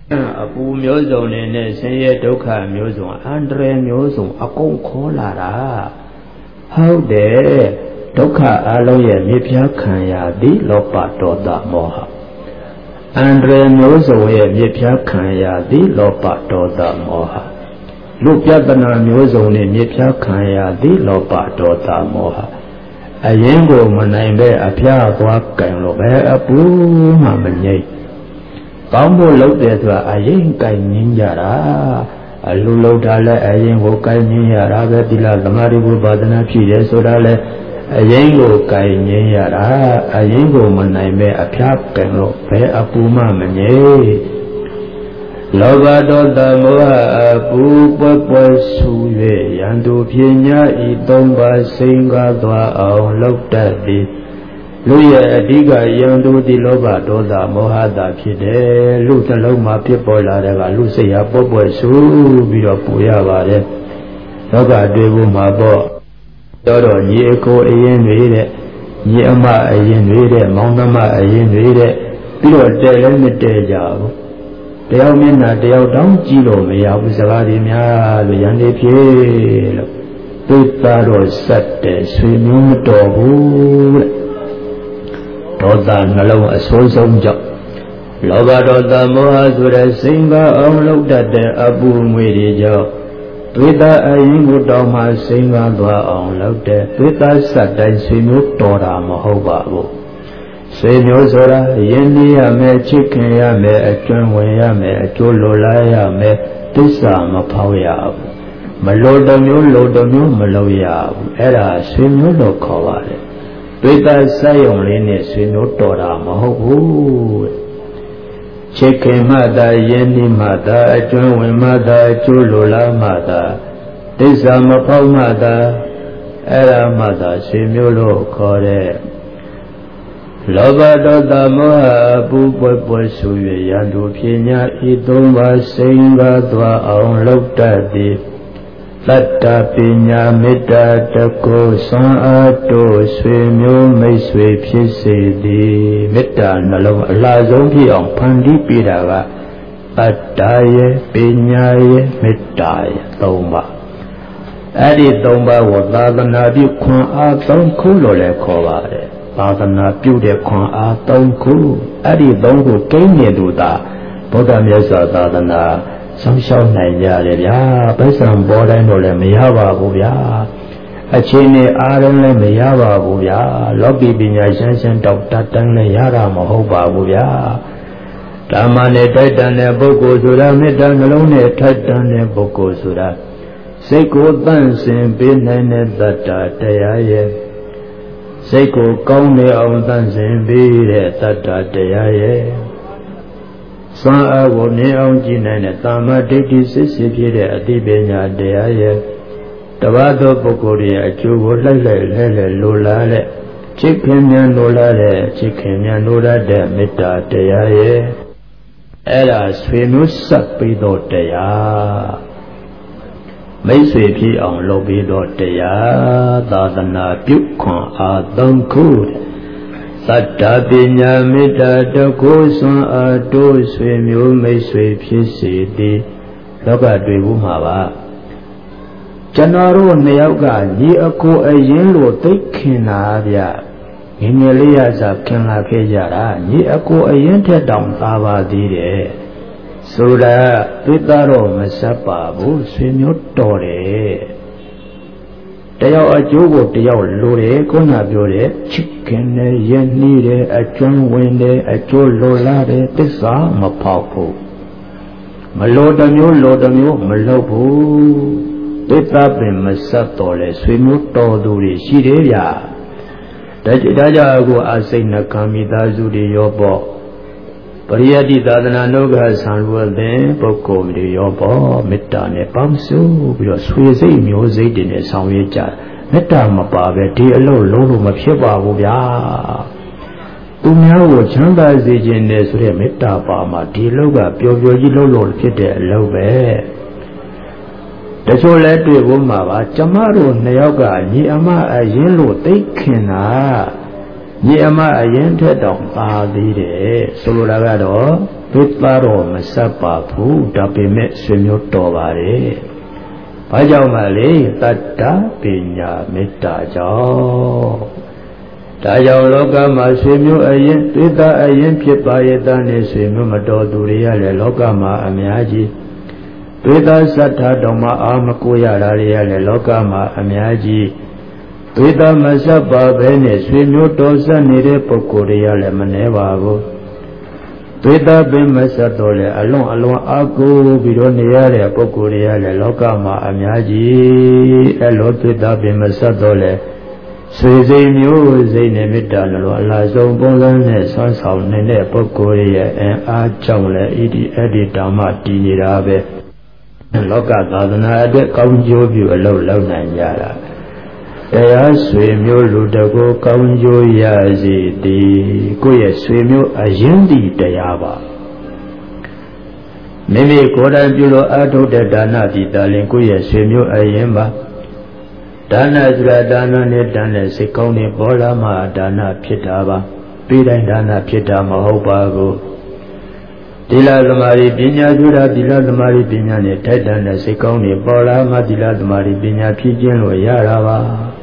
အပူမျိုးစုံနေနဲ့ဆင်းရဲဒုက္ခမျိုးစုံအန္တရာယ်မျိုးစုံအကုန်ခေါ်လာတာဟုတ်တယ်ဒုက္ခအလုံးရဲ့မြစ်ပြားခံရသည်လောဘဒေါသမောဟအန္တရာယ်မျိုးစုံရဲ့မြစ်ပြားခံရသည်လောဘဒေါသမောဟလူပြဿနာမျိုးစုံနဲ့မြစ်ပြားခံရသည်လောဘဒေါသမောဟအရင်ကိုမနိုင်ပဲအဖျားသွားကံလို့ပဲအပူမှမငြိမ့်ကောင်းဖို့လုပ်တယ်ဆိုတာအရင်ကံငင်းကြတာအလူလုပ်တာလဲအရင်ကိုကံငင်းရတာပဲဒီလားသမာဓိကိုပါဒနာဖြစ်တယ်ဆိုတာလဲအရင်ကိုကံငင်းရတာအရင်ကိုမနိုင်ပဲအဖျားကံလို့ပဲအပူမှမငြိမ့်လောဘဒေါသမောဟအပူပွက်ပွက်ဆူ၍ရန်သူပညာဤသုံးပါးစိန်ကားသွားအောင်လုပ်တတ်သည်လူရဲ့အဓိကယံသူဒီလောဘဒေါသမောဟတာဖြစ်တယ်လူနှလုံးမှာဖြစ်ပေါ်လာတဲ့ကလူစိတ်ဟာပွက်ပွက်ဆူပြီးတော့ပူရပါတယ်လောကတွေ့ဖို့မှာပေါ့တော်တော်ညီအကိုအရင်တွေတဲ့ညီအမအရင်တွေတဲ့မောင်နှမအရင်တွေတဲ့ပြီးတော့တဲလည်းမတဲကြဘူးတယောက်မျက်နှာတယောက်တောင်းကြည့်လို့မရဘူးစကားတွေများလို့ရန်နေဖြစ်လို့သိသားတော့ဆက်တယ်ဆွေမျိုးမတော်ဘူးတဲ့ဒေါသနှလုံးအဆိုးဆုံးကြောင့်လောဘဒေါသမောဟဆိုတဲ့စိတ်ကားအောင်လုပ်တတ်တဲ့အပူငွေတွေကြောင့်သွေးသားအရင်ကိုတောင်းမှစိတ်ကားသွားအောင်လုပ်တဲ့သွေးသားဆက်တိုင်းဆွေမျိုးတော်တာမဟုတ်ပါဘူးဆွေမျိုးဆိုတာယဉ်နေရမယ်ချစ်ခင်ရမယ်အကျွမ်းဝင်ရမယ်အကျိုးလိုလားရမယ်သစ္စာမဖောက်ရဘူးမလိုတမျိုးလိုတမျိုးမလုပ်ရဘူးအဲ့ဒါဆွေမျိုးလို့ခေါ်ပါတယ်တွေ့တာစိုက်ုံလေးနဲ့ဆွေမျိုးတော်တာမဟုတ်ဘူးချစ်ခင်မှသာယဉ်နေမှသာအကျွမ်းဝင်မှသာအကျိုးလိုလားမှသာသစ္စာမဖောက်မှသာအဲ့ဒါမှသာဆွေမျိုးလို့ခေါ်တဲ့လောဘဒေါသမောဟအပူပွက်ပွက်ဆူ၍ရန်သူပညာဤသုံးပါးစိန်ကားသွားအောင်လုပ်တတ်သည်သတ္တပညာမေတ္တာတကုဆွမ်းအားတို့ဆွေမျိုးမိတ်ဆွေဖြစ်စေသည်မေတ္တာနှလုံးအလှဆုံးဖြစ်အောင်ဖန်တီးပေးတာကသတ္တရဲ့ပညာရဲ့မေတ္တာရဲ့သုံးပါးအဲ့ဒီသုံးပါးကိုသာသနာပြုခွန်အားသုံးခုလို့လည်းခေါ်ပါတယ်သာသနာပြုတဲ့ခွန်အားသုံးခုအဲ့ဒီသုံးခုကိန်းနေသူသာဗုဒ္ဓမြတ်စွာသာသနာဆောင်ရှောက်နိုင်ကြတယ်ဗျာပိဿံဘောတိုင်းတော့လည်းမရပါဘူးဗျာအချင်းနဲ့အားလုံးလည်းမရပါဘူးဗျာလောကီပညာရှင်းရှင်းတောက်တတ်တန်းလည်းရတာမဟုတ်ပါဘူးဗျာဓမ္မနဲ့တိုက်တန်တဲ့ပုဂ္ဂိုလ်ဆိုတာမေတ္တာနှလုံးနဲ့ထိုက်တန်တဲ့ပုဂ္ဂိုလ်ဆိုတာစိတ်ကိုတန့်စင်ပေးနိုင်တဲ့တတ္တတရားရဲ့စိတ်ကိုကောင်းနေအောင်တန့်စင်ပေးတဲ့တတ္တတရားရဲ့စွမ်းအားကိုမြင်အောင်ကြည့်နိုင်တဲ့သာမဒိဋ္ဌိစစ်စစ်ဖြစ်တဲ့အသိပညာတရားရဲ့တပါးသောပုဂ္ဂိုလ်ရဲ့အကျိုးကိုလိုက်လိုက်လဲလဲလိုလားတဲ့ချစ်ခင်မြန်လိုလားတဲ့ချစ်ခင်မြန်လိုလားတဲ့မေတ္တာတရားရဲ့အဲ့ဒါဆွေမျိုးဆက်ပြီးတော့တရားမိတ်ဆွေဖြစ်အောင်လုပ်ပြီးတော့တရားသာသနာပြုခွန်အားသုံးခုသတ္တပညာမေတ္တာတကုဆွမ်းအားတို့ဆွေမျိုးမိတ်ဆွေဖြစ်စေသည်လောကတွေ့ဘူးမှာပါကျွန်တော်တို့နှစ်ယောက်ကညီအကိုအရင်လိုသိခင်လာဗျငယ်ငယ်လေးရစားခင်လာခဲ့ကြတာညီအကိုအရင်ထက်တောင်သာပါသေးတယ်ဆိုတာသိသားတော့မဆက်ပါဘူးဆွေမျိုးတော်တယ်တယောက်အကျိုးကိုတယောက်လိုတယ်ခုနပြောတဲ့ချစ်ခင်နဲ့ယဉ်နှီးတယ်အကျွမ်းဝင်တယ်အကျိုးလိုလားတယ်သစ္စာမဖောက်ဘူးမလိုတမျိုးလိုတမျိုးမလုပ်ဘူးသစ္စာပင်မဆက်တော်လဲဆွေမျိုးတော်သူတွေရှိတယ်ဗျာဒါကြောင့်အခုအစိတ်နှကမိသားစုတွေရောပေါ့ပရိယတ္တိသာသနာလောကဆံဝတ်တဲ့ပုဂ္ဂိုလ်တွေရောပေါ့မေတ္တာနဲ့ပေါင်းစုပြီးတော့ဆွေစိတ်မျိုးစိတ်တွေနဲ့ဆောင်ရွက်ကြမေတ္တာမပါပဲဒီအလုပ်လုံးလို့မဖြစ်ပါဘူးဗျာသူများကိုချမ်းသာစေခြင်းနဲ့ဆိုတဲ့မေတ္တာပါမှာဒီအလုပ်ကပျော်ပျော်ကြီးလုပ်လို့ဖြစ်တဲ့အလုပ်ပဲတချို့လဲတွေ့ဖို့မှာပါကျမတို့နှစ်ယောက်ကညီအမအရင်လို့သိခင်တာညီအမအရင်ထက်တောင်ပါသေးတယ်ဆိုလိုတာကတော့သွေးသားတော့မဆက်ပါဘူးဒါပေမဲ့ဆွေမျိုးတော်ပါတယ်ဘာကြောင့်မလဲတတ္တပညာမေတ္တာကြောင့်ဒါကြောင့်လောကမှာဆွေမျိုးအရင်သွေးသားအရင်ဖြစ်ပါရဲ့သားနဲ့ဆွေမျိုးမတော်သူတွေရလေလောကမှာအများကြီးသွေးသားစတ္ထတော်မှာအာမကိုရတာတွေရလေလောကမှာအများကြီးသွေးသားမဆက်ပါဘဲနဲ့ဆွေမျိုးတော်ဆက်နေတဲ့ပုဂ္ဂိုလ်တွေရလေမနှဲပါဘူးသွေးသားပင်မဆက်တော့လေအလွန်အလွန်အားကိုးပြီးတော့နေရတဲ့ပုဂ္ဂိုလ်တွေရလေလောကမှာအများကြီးအဲလိုသွေးသားပင်မဆက်တော့လေဆွေစိမ်မျိုးစိမ်နဲ့မေတ္တာလို့အလားဆုံးပုံစံနဲ့ဆွမ်းဆောင်နေတဲ့ပုဂ္ဂိုလ်ရဲ့အင်အားကြောင့်လေဣတိအဲ့ဒီဓမ္မတည်နေတာပဲလောကသာသနာအတွက်ကောင်းကျိုးပြုအလုပ်လုပ်နိုင်ကြတာတရားဆွေမျိုးလူတကိုကောင်းကျိုးရစေသည်ကိုယ့်ရဲ့ဆွေမျိုးအရင်တည်တရားပါမိမိကိုယ်တိုင်ပြုလို့အထုတ်တဲ့ဒါနဒီတာလင်ကိုယ့်ရဲ့ဆွေမျိုးအရင်ပါဒါနဆိုတာဒါနနဲ့တန်တဲ့စိတ်ကောင်းတွေပေါ်လာမှဒါနဖြစ်တာပါပြီးတိုင်းဒါနဖြစ်တာမဟုတ်ပါဘူးသီလသမารိပညာဆိုတာသီလသမารိပညာနဲ့ထိုက်တန်တဲ့စိတ်ကောင်းတွေပေါ်လာမှသီလသမารိပညာဖြစ်ခြင်းလို့ရတာပါ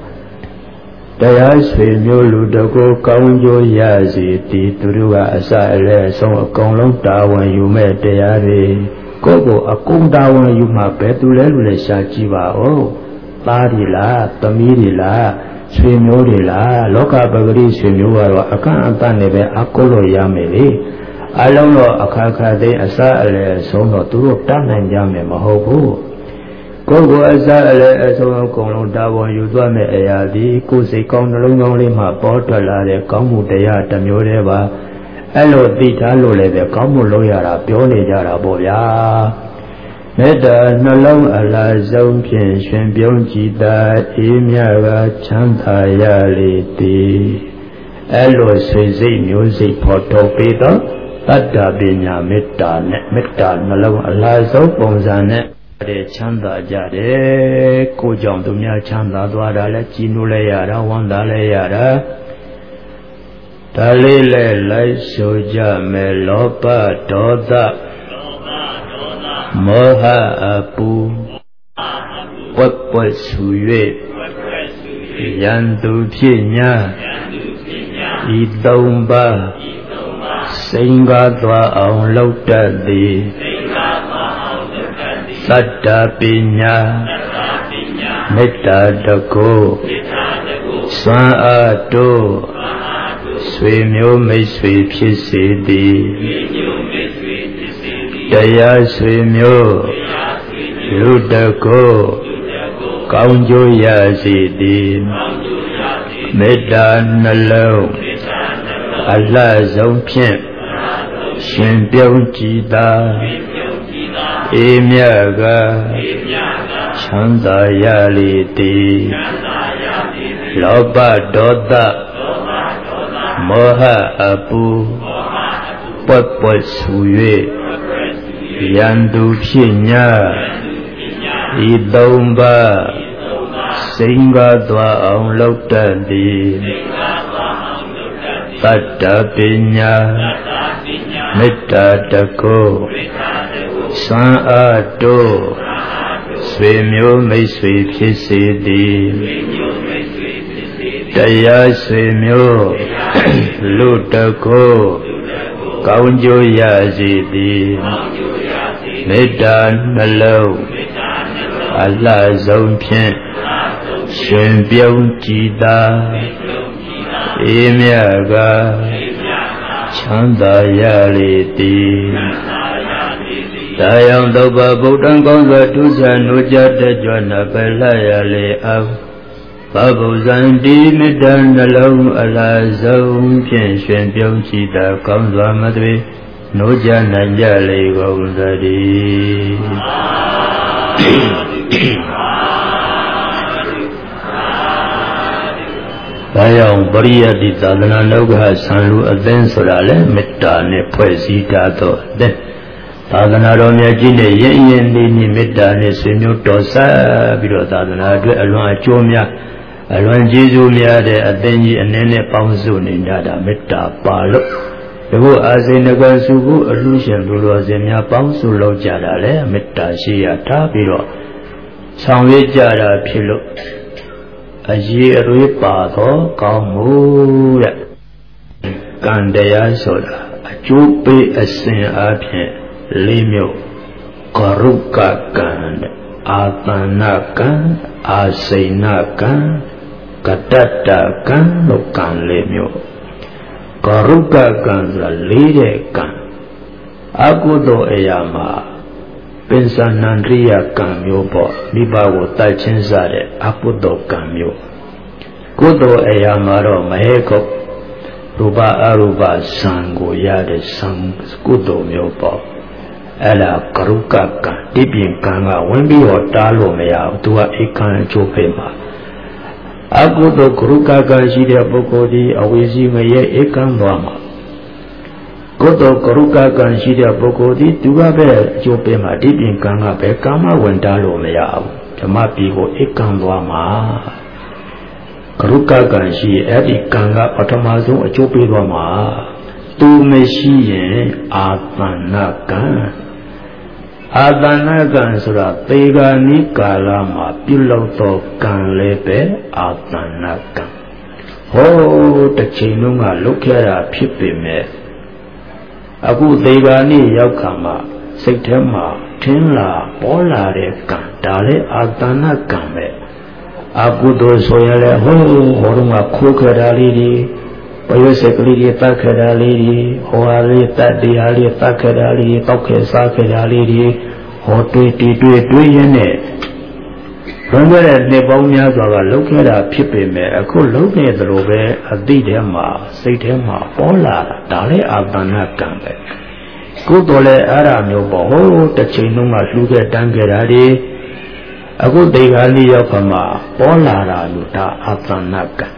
တရားဆွေမျိုးလူတကိုကောင်းကျိုးရစေသည်သူတို့ကအစအလဲအဆုံးအကုန်လုံးတာဝန်ယူမဲ့တရားတွေကိုယ့်ကိုအကုန်တာဝန်ယူမှပဲသူလဲလူလဲရှာကြည့်ပါဦးသားတွေလားသမီးတွေလားဆွေမျိုးတွေလားလောကပဂရိဆွေမျိုးကတော့အခန့်အသတ်နဲ့ပဲအကုလို့ရမယ်လေအလုံးတော့အခါခါသိအစအလဲအဆုံးတော့သူတို့တတ်နိုင်ကြမယ်မဟုတ်ဘူးကိုယ်ကိုအစအလဲအဆုံးအကုန်လုံးတာဝန်ယူသွားမယ်အရာဒီကိုယ်စိတ်ကောင်းနှလုံးကောင်းလေးမှပေါ်ထွက်လာတဲ့ကောင်းမှုတရားတစ်မျိုးတည်းပါအဲ့လိုသိထားလို့လည်းပဲကောင်းမှုလုပ်ရတာပြောနေကြတာပေါ့ဗျာမေတ္တာနှလုံးအလားဆုံးဖြင့်ရှင်ပြုံးကြည်သာအေးမြကချမ်းသာရလေသည်အဲ့လိုဆွေစိတ်မျိုးစိတ်ဖော်ထုတ်ပြီးတော့တတ္တပညာမေတ္တာနဲ့မေတ္တာနှလုံးအလားဆုံးပုံစံနဲ့တဲ့ချမ်းသာကြတယ်ကိုကြောင့်သူများချမ်းသာသွားတာလဲကြည်နူးလဲရတာဝမ်းသာလဲရတာဒါလေးလဲလိုက်ဆိုကြမယ်လောဘဒေါသမောဟအပူပွက်ပွက်ဆူ၍ယံသူဖြစ်ညာဤသုံးပါးစိန်ကားသွားအောင်လုပ်တတ်သည်သတ္တပညာမေတ္တာတကုစွမ်းအားတို့ဆွေမျိုးမိတ်ဆွေဖြစ်စေသည်တရားဆွေမျိုးလူတကုကောင်းကျိုးရစေသည်မေတ္တာနှလုံးအလှဆုံးဖြင့်ရှင်ပြုံးကြည်သာအေးမြကချမ်းသာရလေသည်လောဘဒေါသမောဟအပူပွက်ပွက်ဆူ၍ယံသူဖြစ်ညာဤသုံးပါးစိန်ကားသွားအောင်လုပ်တတ်သည်တတ္တပညာမေတ္တာတကုစွမ်းအားတို့ဆွေမျိုးမိတ်ဆွေဖြစ်စေသည်တရားဆွေမျိုးလူတကုကောင်းကျိုးရစေသည်မေတ္တာနှလုံးအလှဆုံးဖြင့်ရှင်ပြုံးကြည်သာအေးမြကချမ်းသာရလေသည်ဒါယောင်တော့ဗုဒ္ဓံကောင်းစွာထုဆနုကြတဲ့ကြွနာပဲလှရလေအောင်ဘဗုဇံတိမေတ္တာနှလုံးအလားဆုံးဖြင့်ရှင်ပြုံးကြည်သာကောင်းစွာမသွေနိုးကြနိုင်ကြလေကုန်သတည်းဒါကြောင့်ပရိယတ္တိသာသနာလောကဆံလူအသင်းဆိုတာလေမေတ္တာနဲ့ဖွဲ့စည်းထားတော့တဲ့သာသနာတော်မြတ်ကြီးနဲ့ရင်ရင်လေးလေးမေတ္တာနဲ့ဆွေမျိုးတော်ဆက်ပြီးတော့သာသနာအတွက်အလွန်အကျိုးများအလွန်ကျေးဇူးများတဲ့အသင်းကြီးအနေနဲ့ပေါင်းစုနေကြတာမေတ္တာပါလို့ Dugu Asinaka Sugu illusion Lulozimia Bangsu Lojada, Mitasia Tabiro, Sanvijara Pilo, a year ripato, Kamu Gandaya Soda, a Jupi a sin apien, Limio, Karuka Gand, Atanakan, Asinakan, Katatakan, Lokan Limio. Karuka Ganza Lide Kan Agudo Eyama Pensanandria Kamyo Bo Mibago Tachinzade Agudo Kamyo Kudo Eyamaro Maheko Ruba Aruba Sango Yade Sang Kudo Myobo Ela Karuka Kan Dipin Kanga Wembi Otalo Mea Tua Ekan Chopema Agudo Kuruka Gashida Bokodi, Awizi Maye Ekan Lama. Godo Kuruka Gashida Bokodi, Tugabe, Jopema, Dipin Kanga, Bekama, Wendalo Mea, Tamapigo Ekan Lama. Kuruka Gashi, Edi Kanga, Otamazo, Jopi Lama. Tu Meshiye, Atanakan. Adanagan Sura, Tegani Kalama, Piloto Kanlebe, Adanakan. Oh, the Chinunga Lukera Pipime. Agu Tegani Yakama, September, Tinla, Pola Rekan, Dale Adanakan. Agudo Soyale, Ho, Horunga Kukarali. Basically, Takadali, Hoali, Tadi Ali, Takadali, Toke Sakadali, Hoti, Tuyene. Remember that Nebonia look at a pipime, a cool look at the robe, a didema, Satema, Pola, Dale Abdana Cambe. Good ole Aramio Boho, the Chinuma Luga Dangeradi, a good day Ali Yokama, Pola Luta Abdanaka.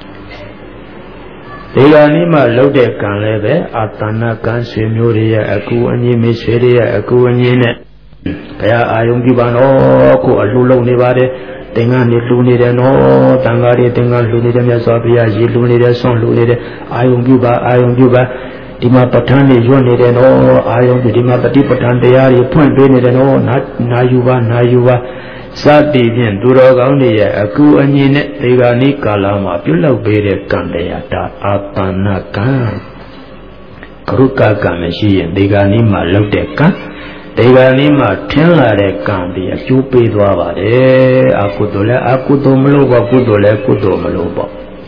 Deganima loaded can leve, Atana can Simuria, a coup and ye miss Feria, a coup and ye net. Paya Ayungiban, oh, a Lulo Nevade, Tengan Lunida, no, Tangari, Tengan Lunida, Sabia, Lunida, Son Lunida, Ayungiba, Ayungiba, Dima Patani, Junida, no, Ayungi, Dima Patipatan, they are you point Benida, no, not Nayuva, Nayuva. Sadi bien Durogani, a coup and yin, Tegani Kalama, Pula Bede Kandayata, Apanakan Karuka Kamashi, Deganima Lodeka, Deganima Tenlare Kandi, a Jupi Dwavade, Akudole, Akudomlo, Akudole, Kudomalobo.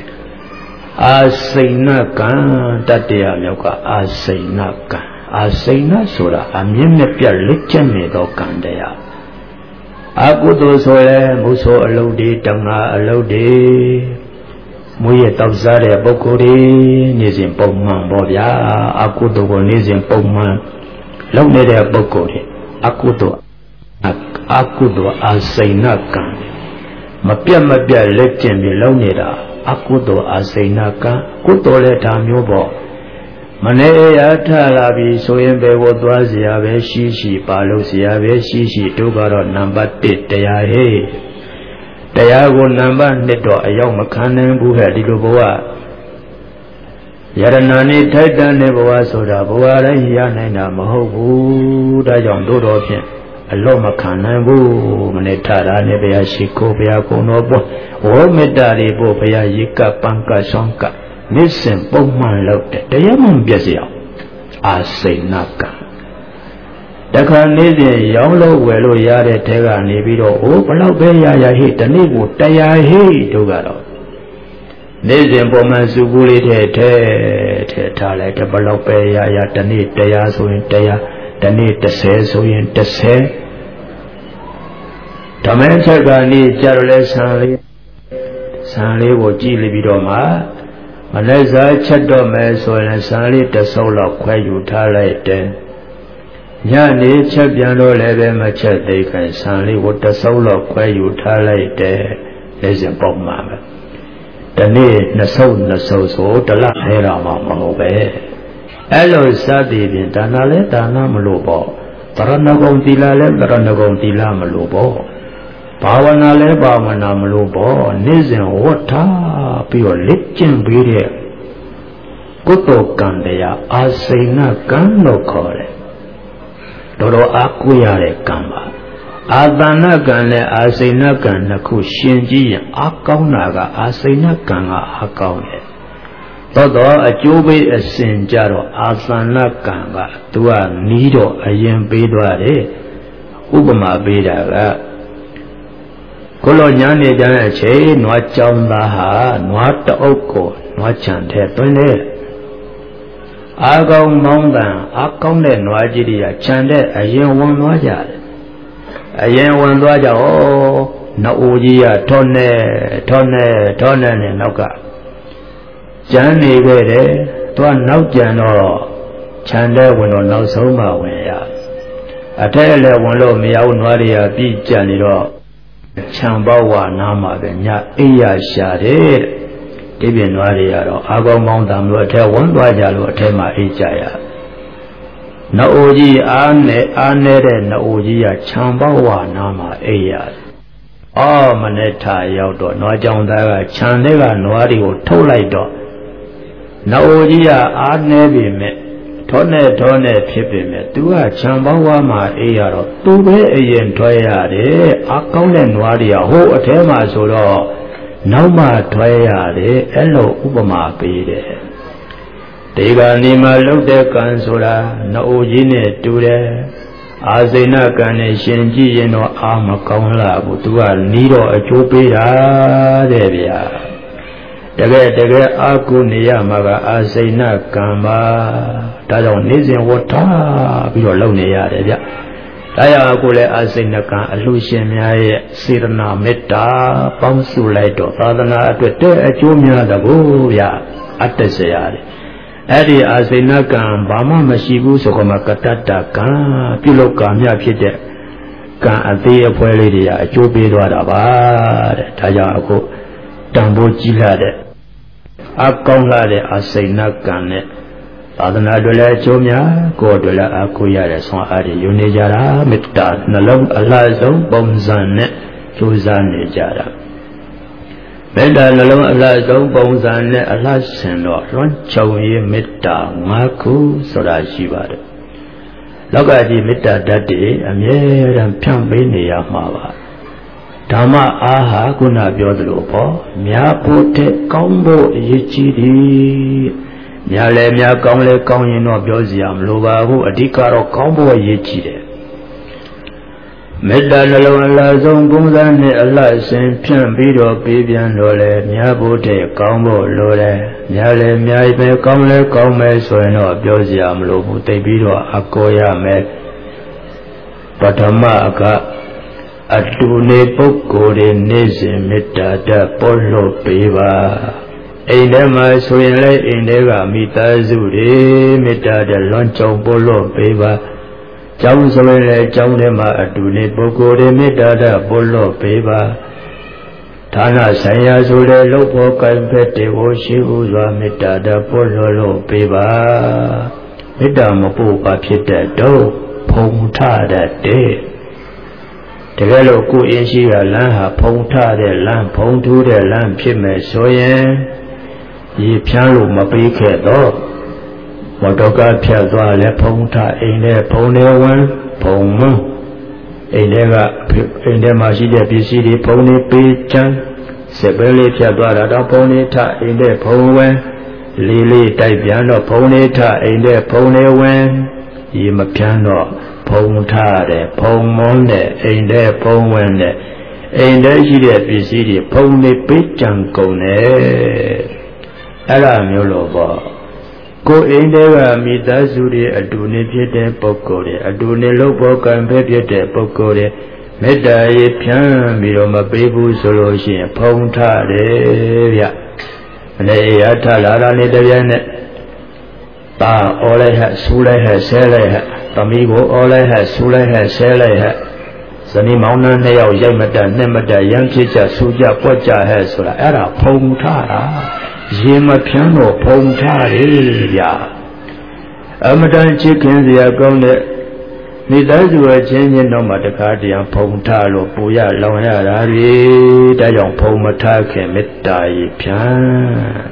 Asainakan, Tatia Yoka, Asainakan, Asaina Sura, a Mimepia Lichamido Kandaya. Akudo Sole, Muso Alodi, Tanga Alodi, Muye Tabzare Bokori, Nizim Pogman Bobia, Akudo Nizim Pogman, Lonere Bokori, Akudo, Akudo Asainakan, Mapia Mapia Lectin Milonera, Akudo Asainaka, Kutole Tamyobo. Manea Talabi, Soyembe Wodwazia, Veshishi, Palosia, Veshishi, Tugaro, number eight, Teahe. Teago number Neto, a young Makanan who had Diluboa. Yaranani, Titan Nevoa, Soda, Boa, Yanana, Mahobu, Dajon Dodopin, a Loma Kanambu, Manetara, Nevea, Shiko, Beaconobo, or Medari, Bopea, Yika, Panka, Sonka. Listen, Bogman looked at the Yaman Biazio. I say Naka. The Canadian young low wello yare tega nibido, oh, Palabaya hit the Nibu, Taya he to Gado. Listen, Bogman Suguli te tale, the Palopaya yatani, Taya so in Taya, the need to say so in the say. Tamanchagani, Charles Sanley, Sanley, or G. Libidoma. Maleza Chado Meso and Sally the soul of Quayu Talate. Yani Chabiano Leve Machet, they can Sally with the soul of Quayu Talate. There's a Bob Mamma. The need, the soul, the soul, so the last hair of Mahobe. Hello, Sadi, Danale, Dana Malubo. Taranagon Dilale, Taranagon Dila Malubo. Pavanale Bavana Malubo, Nizin Wata, Pure Lichin Bidia. ကုသိုလ်ကံတရားအာစိဏကံလို့ခေါ်တယ်တော်တော်အားကိုးရတဲ့ကံပါအာသနကံနဲ့အာစိဏကံနှစ်ခုရှင်ကြည့်ရင်အားကောင်းတာကအာစိဏကံကအားကောင်းတယ်သို့တော့အကျိုးပေးအစဉ်ကြတော့အာသနကံကသူကနီးတော့အရင်ပေးသွားတယ်ဥပမာပေးတာကကိုလိုညာနေကြတဲ့အချိန်နွားကြောင်သားဟာနွားတအုပ်ကိုနွားချံထဲသွင်းတယ်အာကောင်းမောင်းတန်အာကောင်းတဲ့နွားကြီးတွေကခြံတဲ့အရင်ဝင်သွားကြတယ်အရင်ဝင်သွားကြဩနှအိုကြီးကထောနေထောနေထောနေနဲ့နောက်ကကျန်နေခဲ့တယ်သူကနောက်ကျန်တော့ခြံတဲ့ဝင်တော့နောက်ဆုံးမှဝင်ရအထက်လည်းဝင်လို့မရဘူးနွားတွေကပြီးကြနေတော့ခြံပေါဝါနားမှာပဲညအိယာရှာတယ်ဒီပြင်နွားတွေကတော့အာကောင်းမောင်းတံလို့အထက်ဝင်သွားကြလို့အထက်မှာအိကြရနှအိုကြီးအားနဲ့အားနေတဲ့နှအိုကြီးကခြံပေါဝါနားမှာအိရတယ်အော်မနေ့ထားရောက်တော့နွားကြောင်သားကခြံထဲကနွားတွေကိုထုတ်လိုက်တော့နှအိုကြီးကအားနေပြီမဲ့ထောနဲ့ထောနဲ့ဖြစ်ပြီမဲ့သူကခြံပေါဝါမှာအိရတော့သူပဲအရင်ထွက်ရတယ်အာကောင်းတဲ့နွားတွေကဟိုအထဲမှာဆိုတော့နောက်မှထွက်ရတယ်အဲ့လိုဥပမာပေးတယ်ဒီကနေ့မှလုတ်တဲ့ကံဆိုတာနှအိုကြီးနဲ့တူတယ်အာစိဏကံနဲ့ရှင်ကြည့်ရင်တော့အာမကောင်းလာဘူးသူကနီးတော့အကျိုးပေးတာတဲ့ဗျာတကယ်တကယ်အာကုနေရမှာကအာစိဏကံပါဒါကြောင့်နေ့စဉ်ဝတ်ထားပြီးတော့လုပ်နေရတယ်ဗျဒါရကိုလည်းအာစိဏကံအလှရှင်များရဲ့စေတနာမေတ္တာပေါင်းစုလိုက်တော့သာသနာအတွက်တဲ့အကျိုးများတကူဗျအတ္တစရာလေအဲ့ဒီအာစိဏကံဘာမှမရှိဘူးဆိုတော့မှကတ္တကံပြုလုပ်ကံမြဖြစ်တဲ့ကံအသေးအဖွဲလေးတွေကအကျိုးပေးသွားတာပါတဲ့ဒါကြောင့်အခုတန်ဖိုးကြီးလာတဲ့အကောင်းလာတဲ့အာစိဏကံနဲ့သာသနာတွေလည်းအကျိုးများကိုယ်တွေလည်းအကူရတဲ့ဆွမ်းအားတွေယူနေကြတာမေတ္တာနှလုံးအလှဆုံးပုံစံနဲ့ကြိုးစားနေကြတာမေတ္တာနှလုံးအလှဆုံးပုံစံနဲ့အလှဆင်တော့လွန်ချုံရေးမေတ္တာ၅ခုဆိုတာရှိပါတယ်လောကကြီးမေတ္တာဓာတ်တွေအမြဲတမ်းဖြန့်ပေးနေရမှာပါဓမ္မအားဟာခုနပြောသလိုပေါ့မြတ်ဖို့တဲ့ကောင်းဖို့အရေးကြီးတယ်မြတ်လည်းမြတ်ကောင်းလည်းကောင်းရင်တော့ပြောစရာမလိုပါဘူးအဓိကတော့ကောင်းဖို့အရေးကြီးတယ်မေတ္တာနှလုံးအလှဆုံးပုံစံနဲ့အလှဆင်ဖြန့်ပြီးတော့ပေးပြန်တော့လေမြတ်ဖို့တဲ့ကောင်းဖို့လိုတယ်မြတ်လည်းမြတ်ပဲကောင်းလည်းကောင်းမယ်ဆိုရင်တော့ပြောစရာမလိုဘူးသိပြီးတော့အကောရမယ်ပထမကအတူနေပုဂ္ဂိုလ်တွေနေ့စဉ်မေတ္တာဓာတ်ပေါ်လို့ပေးပါအိမ်ထဲမှာဆိုရင်လည်းအိမ်ထဲကမိသားစုတွေမေတ္တာဓာတ်လွန်ကြုံပေါ်လို့ပေးပါကျောင်းဆိုရင်လည်းကျောင်းထဲမှာအတူနေပုဂ္ဂိုလ်တွေမေတ္တာဓာတ်ပေါ်လို့ပေးပါဌာနဆိုင်ရာဆိုတဲ့လုပ်ဖို့ကံဖက်တွေကိုရှိဥစွာမေတ္တာဓာတ်ပေါ်လို့ပေးပါမေတ္တာမပို့ပါဖြစ်တဲ့တော့ဖုံထတဲ့တဲ့တကယ်လို့ကိုယ်အင်းရှိကလမ်းဟာဖုံထတဲ့လမ်းဖုံထူးတဲ့လမ်းဖြစ်မယ်ဆိုရင်ရေဖြန်းလို့မပေးခဲ့တော့မော်တော်ကားဖြတ်သွားလဲဖုံထအိမ်ထဲဖုံနေဝင်ဖုံမအိမ်ထဲကအိမ်ထဲမှာရှိတဲ့ပစ္စည်းတွေဖုံနေပေးချမ်းစက်ပဲလေးဖြတ်သွားတာတော့ဖုံနေထအိမ်ထဲဖုံဝင်လေးလေးတိုက်ပြန်တော့ဖုံနေထအိမ်ထဲဖုံနေဝင်ရေမဖြန်းတော့ဖုံထားတယ်ဖုံမုန်းတဲ့အိမ်ထဲဖုံဝင်တဲ့အိမ်ထဲရှိတဲ့ပစ္စည်းတွေဖုံနေပေးကြံကုန်တယ်အဲ့ဒါမျိုးလို့ပေါ့ကိုယ်အိမ်ထဲကမိသားစုတွေအတူနေဖြစ်တဲ့ပုဂ္ဂိုလ်တွေအတူနေလို့ဘောကံပဲဖြစ်တဲ့ပုဂ္ဂိုလ်တွေမေတ္တာရေဖြန်းပြီးတော့မပေးဘူးဆိုလို့ရှိရင်ဖုံထားတယ်ဗျအနေရထလာတာနေတပြိုင်နဲ့တာအော်လိုက်ဟဲ့ဆူလိုက်ဟဲ့ဆဲလိုက်ဟဲ့သမီးကိုအော်လိုက်ဟဲ့ဆူလိုက်ဟဲ့ဆဲလိုက်ဟဲ့ဇနီးမောင်နှံနှစ်ယောက်ရိုက်မတက်နှစ်မတက်ရမ်းဖြစ်ကြဆူကြပွက်ကြဟဲ့ဆိုတာအဲ့ဒါဖုံထားတာရေမဖြန်းတော့ဖုံထားတယ်ဗျာအမတန်ချစ်ခင်စရာကောင်းတဲ့မိသားစုအချင်းချင်းတော့မှတခါတည်းဖုံထားလို့ပူရလောင်ရတာတွေဒါကြောင့်ဖုံမထားခင်မေတ္တာရေဖြန်း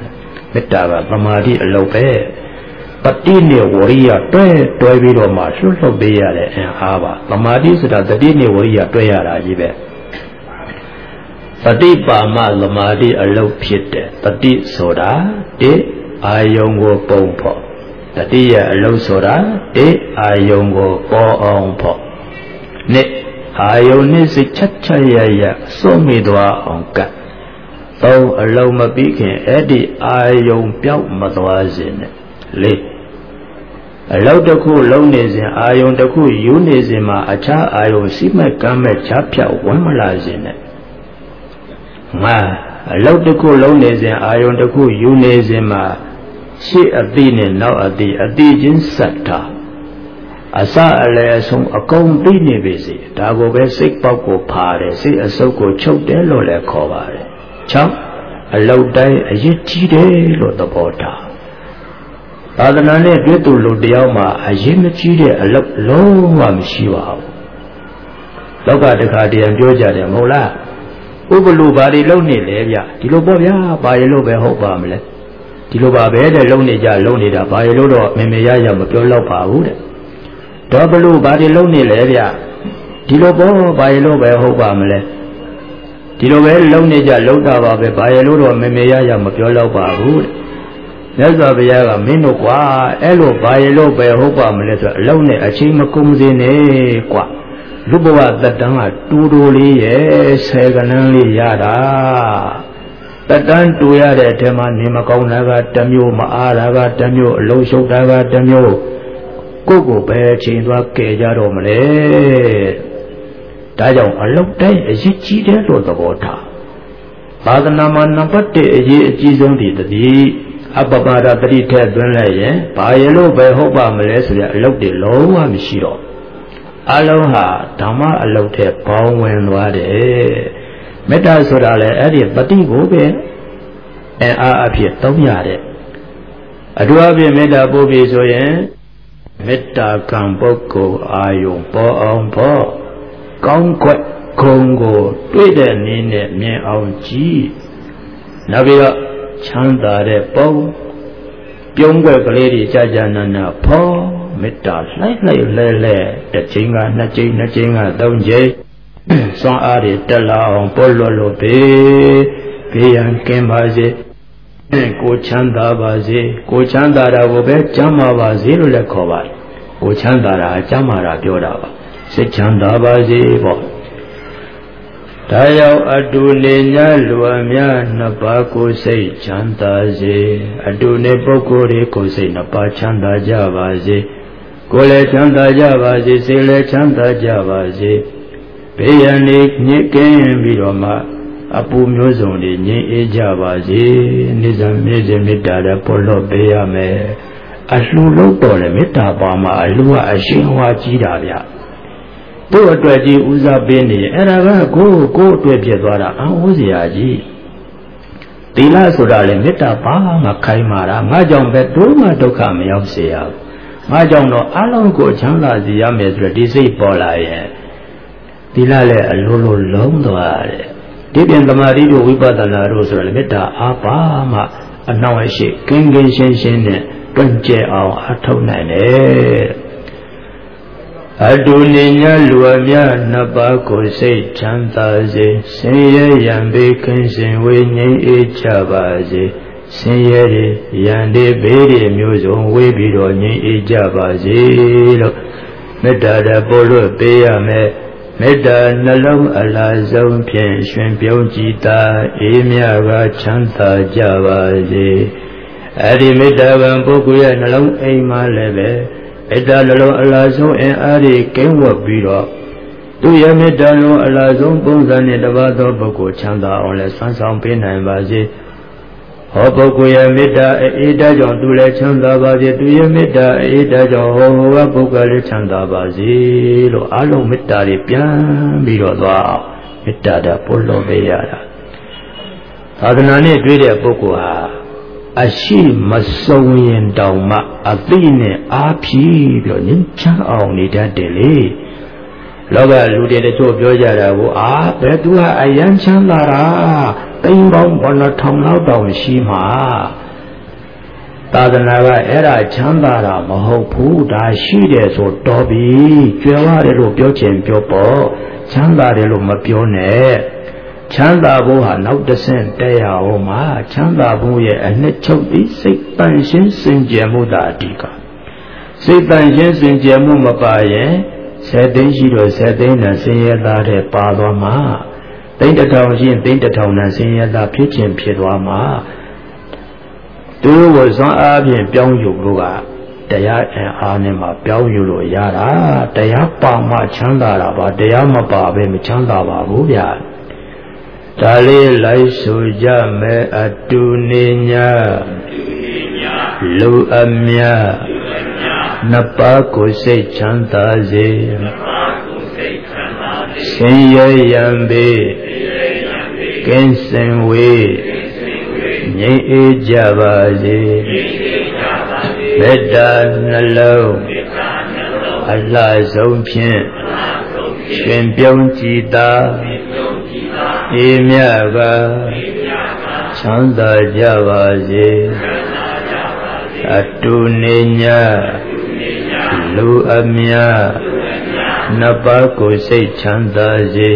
မေတ္တာကသမာဓိအလုပ်ပဲတတိနဲ့ဝရိယတွဲတွဲပြီးတော့မှလှုပ်လှုပ်ပေးရတဲ့အင်အားပါသမာဓိဆိုတာတတိနဲ့ဝရိယတွဲရတာကြီးပဲတတိပါမသမာဓိအလုပ်ဖြစ်တယ်တတိဆိုတာတိအာယုံကိုပုံဖို့တတိယအလုပ်ဆိုတာတိအာယုံကိုပေါ်အောင်ဖို့နှစ်အာယုန်နဲ့စိတ်ချက်ချက်ရရစွန့်မိသွားအောင်ကတ်သုံးအလုံးမပြီးခင်အဲ့ဒီအာယုန်ပြောက်မသွားစေနဲ့လေးအလုံးတစ်ခုလုံးနေစဉ်အာယုန်တစ်ခုယူနေစဉ်မှာအခြားအာယုန်စိမက်ကမ်းမဲ့ချဖြောက်ဝင်မလာစေနဲ့ငါအလုံးတစ်ခုလုံးနေစဉ်အာယုန်တစ်ခုယူနေစဉ်မှာရှေ့အတိနဲ့နောက်အတိအတိချင်းဆက်တာအစအလယ်အဆုံးအကုန်သိနေပြီစီဒါကိုပဲစိတ်ပေါက်ကိုဖာတယ်စိတ်အစုပ်ကိုချုပ်တယ်လို့လည်းခေါ်ပါတယ်၆အလောက်တိုင်းအရေးကြီးတယ်လို့သဘောထားသာသနာနဲ့တွေ့သူလူတယောက်မှာအရေးမကြီးတဲ့အလောက်လုံးဝမရှိပါဘူးလောကတခါတည်းပြောကြတယ်မဟုတ်လားဥပလူဘာတွေလုံးနေလဲဗျဒီလိုပေါ့ဗျာဘာရလို့ပဲဟုတ်ပါမလဲဒီလိုပါပဲတဲ့လုံးနေကြလုံးနေတာဘာရလို့တော့မေမေရရမပြောတော့ပါဘူးတဲ့တော့ဘလို့ဘာတွေလုံးနေလဲဗျဒီလိုပေါ့ဘာရလို့ပဲဟုတ်ပါမလဲဒီလိုပဲလုံးနေကြလုံးတာပါပဲဘာရလို့တော့မေမေရရမပြောတော့ပါဘူးတဲ့မြတ်စွာဘုရားကမင်းတို့ကွာအဲ့လိုဘာရလို့ပဲဟုတ်ပါမလဲဆိုအလုံးနဲ့အချိန်မကုန်စေနဲ့ကွာလူဘဝသက်တမ်းကတူတူလေးရဲ့ဆယ်ကနန်းလေးရတာသက်တမ်းတူရတဲ့အထက်မှာနေမကောင်းတာကတစ်မျိုးမအားတာကတစ်မျိုးအလုံးရှုပ်တာကတစ်မျိုးကိုယ့်ကိုပဲချိန်သွားကယ်ကြတော့မလဲဒါကြောင့်အလုပ်တိုင်းအရေးကြီးတယ်လို့သဘောထားသာသနာမှာနံပါတ်တစ်အရေးအကြီးဆုံးဒီတည်းအပပါဒပရိထက်သွင်းလိုက်ရင်ဘာရလို့ပဲဟုတ်ပါမလဲဆိုတဲ့အလုပ်တွေလုံးဝမရှိတော့အလုံးဟာဓမ္မအလုပ်ထဲပေါင်းဝင်သွားတယ်မေတ္တာဆိုတာလည်းအဲ့ဒီပฏิကိုပဲအအားအဖြစ်သုံးရတဲ့အထူးအဖြစ်မေတ္တာပို့ပြီဆိုရင်မေတ္တာကံပုဂ္ဂိုလ်အာယုံပေါ်အောင်ပေါ်ကောင်းကွက်ခုံကိုတွေ့တဲ့နည်းနဲ့မြင်အောင်ကြည့်နောက်ပြီးတော့ချမ်းသာတဲ့ပုံပြုံးွက်ကလေးတွေကြာကြာနာနာဖော်မေတ္တာလှိုက်လှိုက်လဲလဲတစ်ချိန်ကနှစ်ချိန်နှစ်ချိန်ကသုံးချိန်စွမ်းအားတွေတက်လာအောင်ပေါ်လွတ်လို့ပေဘေးရန်ကင်းပါစေကိုချမ်းသာပါစေကိုချမ်းသာတာကိုပဲကျမ်းမာပါစေလို့လည်းခေါ်ပါတယ်ကိုချမ်းသာတာကျမ်းမာတာပြောတာပါစိတ်ချမ်းသာပါစေပေါ့ဒါကြောင့်အတူနေညလူအများနှစ်ပါးကိုစိတ်ချမ်းသာစေအတူနေပုဂ္ဂိုလ်တွေကိုစိတ်နှစ်ပါးချမ်းသာကြပါစေကိုယ်လည်းချမ်းသာကြပါစေစိတ်လည်းချမ်းသာကြပါစေဘေးရန်တွေညစ်ကင်းပြီးတော့မှအပူမျိုးစုံတွေငြိမ်းအေးကြပါစေနိစ္စမြေစေမေတ္တာလည်းပေါ်လို့ပေးရမယ်အလှူလို့တော့လေမေတ္တာပါမှာအလှူကအရှင်ဟွာကြီးတာဗျတို့အတွက်ကြီးဦးစားပေးနေအဲ့ဒါကကိုယ်ကိုယ်အတွက်ဖြစ်သွားတာအဟောစရာကြီးသီလဆိုတာလေမေတ္တာပါမှာခိုင်းမာတာငါကြောင့်ပဲတို့မှဒုက္ခမရောက်စေရဘူးငါကြောင့်တော့အလုံးကိုချမ်းသာစေရမယ်ဆိုတဲ့ဒီစိတ်ပေါ်လာရင်သီလလည်းအလိုလိုလုံးသွားတယ်ဒီပြင်သမာဓိတို့ဝိပဿနာတို့ဆိုရယ်မေတ္တာအားပါမှအနှောင့်အယှက်ကင်းကင်းရှင်းရှင်းနဲ့တွန့်ကျဲအောင်အထောက်နိုင်တယ်အတူနေညလူအများနှစ်ပါးကိုစိတ်ချမ်းသာစေဆင်းရဲရန်ဘေးကင်းစင်ဝေငြိမ်းအေးကြပါစေဆင်းရဲရန်တွေဘေးတွေမျိုးစုံဝေးပြီးတော့ငြိမ်းအေးကြပါစေလို့မေတ္တာတော်ပို့လို့ပေးရမယ်မေတ္တာနှလုံးအလားဆုံးဖြင့်ရှင်ပြုံးကြည်သာအေးမြကချမ်းသာကြပါစေအဲ့ဒီမေတ္တာကံပုဂ္ဂိုလ်ရဲ့နှလုံးအိမ်မှာလည်းပဲမေတ္တာနှလုံးအလားဆုံးအင်အားကြီးကင်းဝတ်ပြီးတော့သူရဲ့မေတ္တာလုံးအလားဆုံးပုံစံနဲ့တပါးသောပုဂ္ဂိုလ်ချမ်းသာအောင်လည်းဆွမ်းဆောင်ပေးနိုင်ပါစေဟောပုဂ္ဂိုလ်ရဲ့မေတ္တာအေးဓာတ်ကြောင့်သူလည်းချမ်းသာပါစေသူရဲ့မေတ္တာအေးဓာတ်ကြောင့်ဟောဟောကပုဂ္ဂိုလ်လည်းချမ်းသာပါစေလို့အလုံးမေတ္တာတွေပြန်ပြီးတော့သွားမေတ္တာဓာတ်ပို့လို့ပေးရတာသာသနာနဲ့တွေ့တဲ့ပုဂ္ဂိုလ်ဟာအရှိမစုံရင်တောင်မှအသိနဲ့အားဖြည့်ပြီးတော့ငြိမ်းချမ်းအောင်နေတတ်တယ်လေလောကလူတွေတချို့ပြောကြတာကိုအာဘယ်သူကအယံချမ်းသာတာတိမ်ပေါင်းဘယ်နှထောင်လောက်တောင်ရှိမှာသာသနာကအဲ့ဒါချမ်းသာတာမဟုတ်ဘူးဒါရှိတယ်ဆိုတော်ပြီကျွယ်ဝတယ်လို့ပြောချင်ပြောပေါ့ချမ်းသာတယ်လို့မပြောနဲ့ချမ်းသာဖို့ဟာနောက်တစ်ဆင့်တက်ရအောင်မှာချမ်းသာဖို့ရဲ့အနှစ်ချုပ်ပြီးစိတ်တန်ရှင်းစင်ကြယ်မှုသာအဓိကစိတ်တန်ရှင်းစင်ကြယ်မှုမပါရင်ဆယ်သိန်းရှိတော့ဆယ်သိန်းနဲ့ဆင်းရဲသားတဲ့ပါသွားမှာသိန်းတစ်ထောင်ရှိရင်သိန်းတစ်ထောင်နဲ့ဆင်းရဲသားဖြစ်ခြင်းဖြစ်သွားမှာသူတို့ကိုဇွမ်းအားဖြင့်ပြောင်းယူလို့ကတရားအင်အားနဲ့မှပြောင်းယူလို့ရတာတရားပါမှချမ်းသာတာပါတရားမပါဘဲမချမ်းသာပါဘူးဗျာဒါလေးလိုက်ဆိုကြမယ်အတူနေညာလူအမြနှစ်ပါးကိုစိတ်ချမ်းသာစေဆင်းရဲရန်ပေကင်းစင်ဝေးငြိမ်းအေးကြပါစေမေတ္တာနှလုံးအလှဆုံးဖြင့်ရှင်ပြုံးကြည်သာအေးမြကချမ်းသာကြပါစေအတူနေညာလူအမြနှစ်ပါးကိုစိတ်ချမ်းသာစေ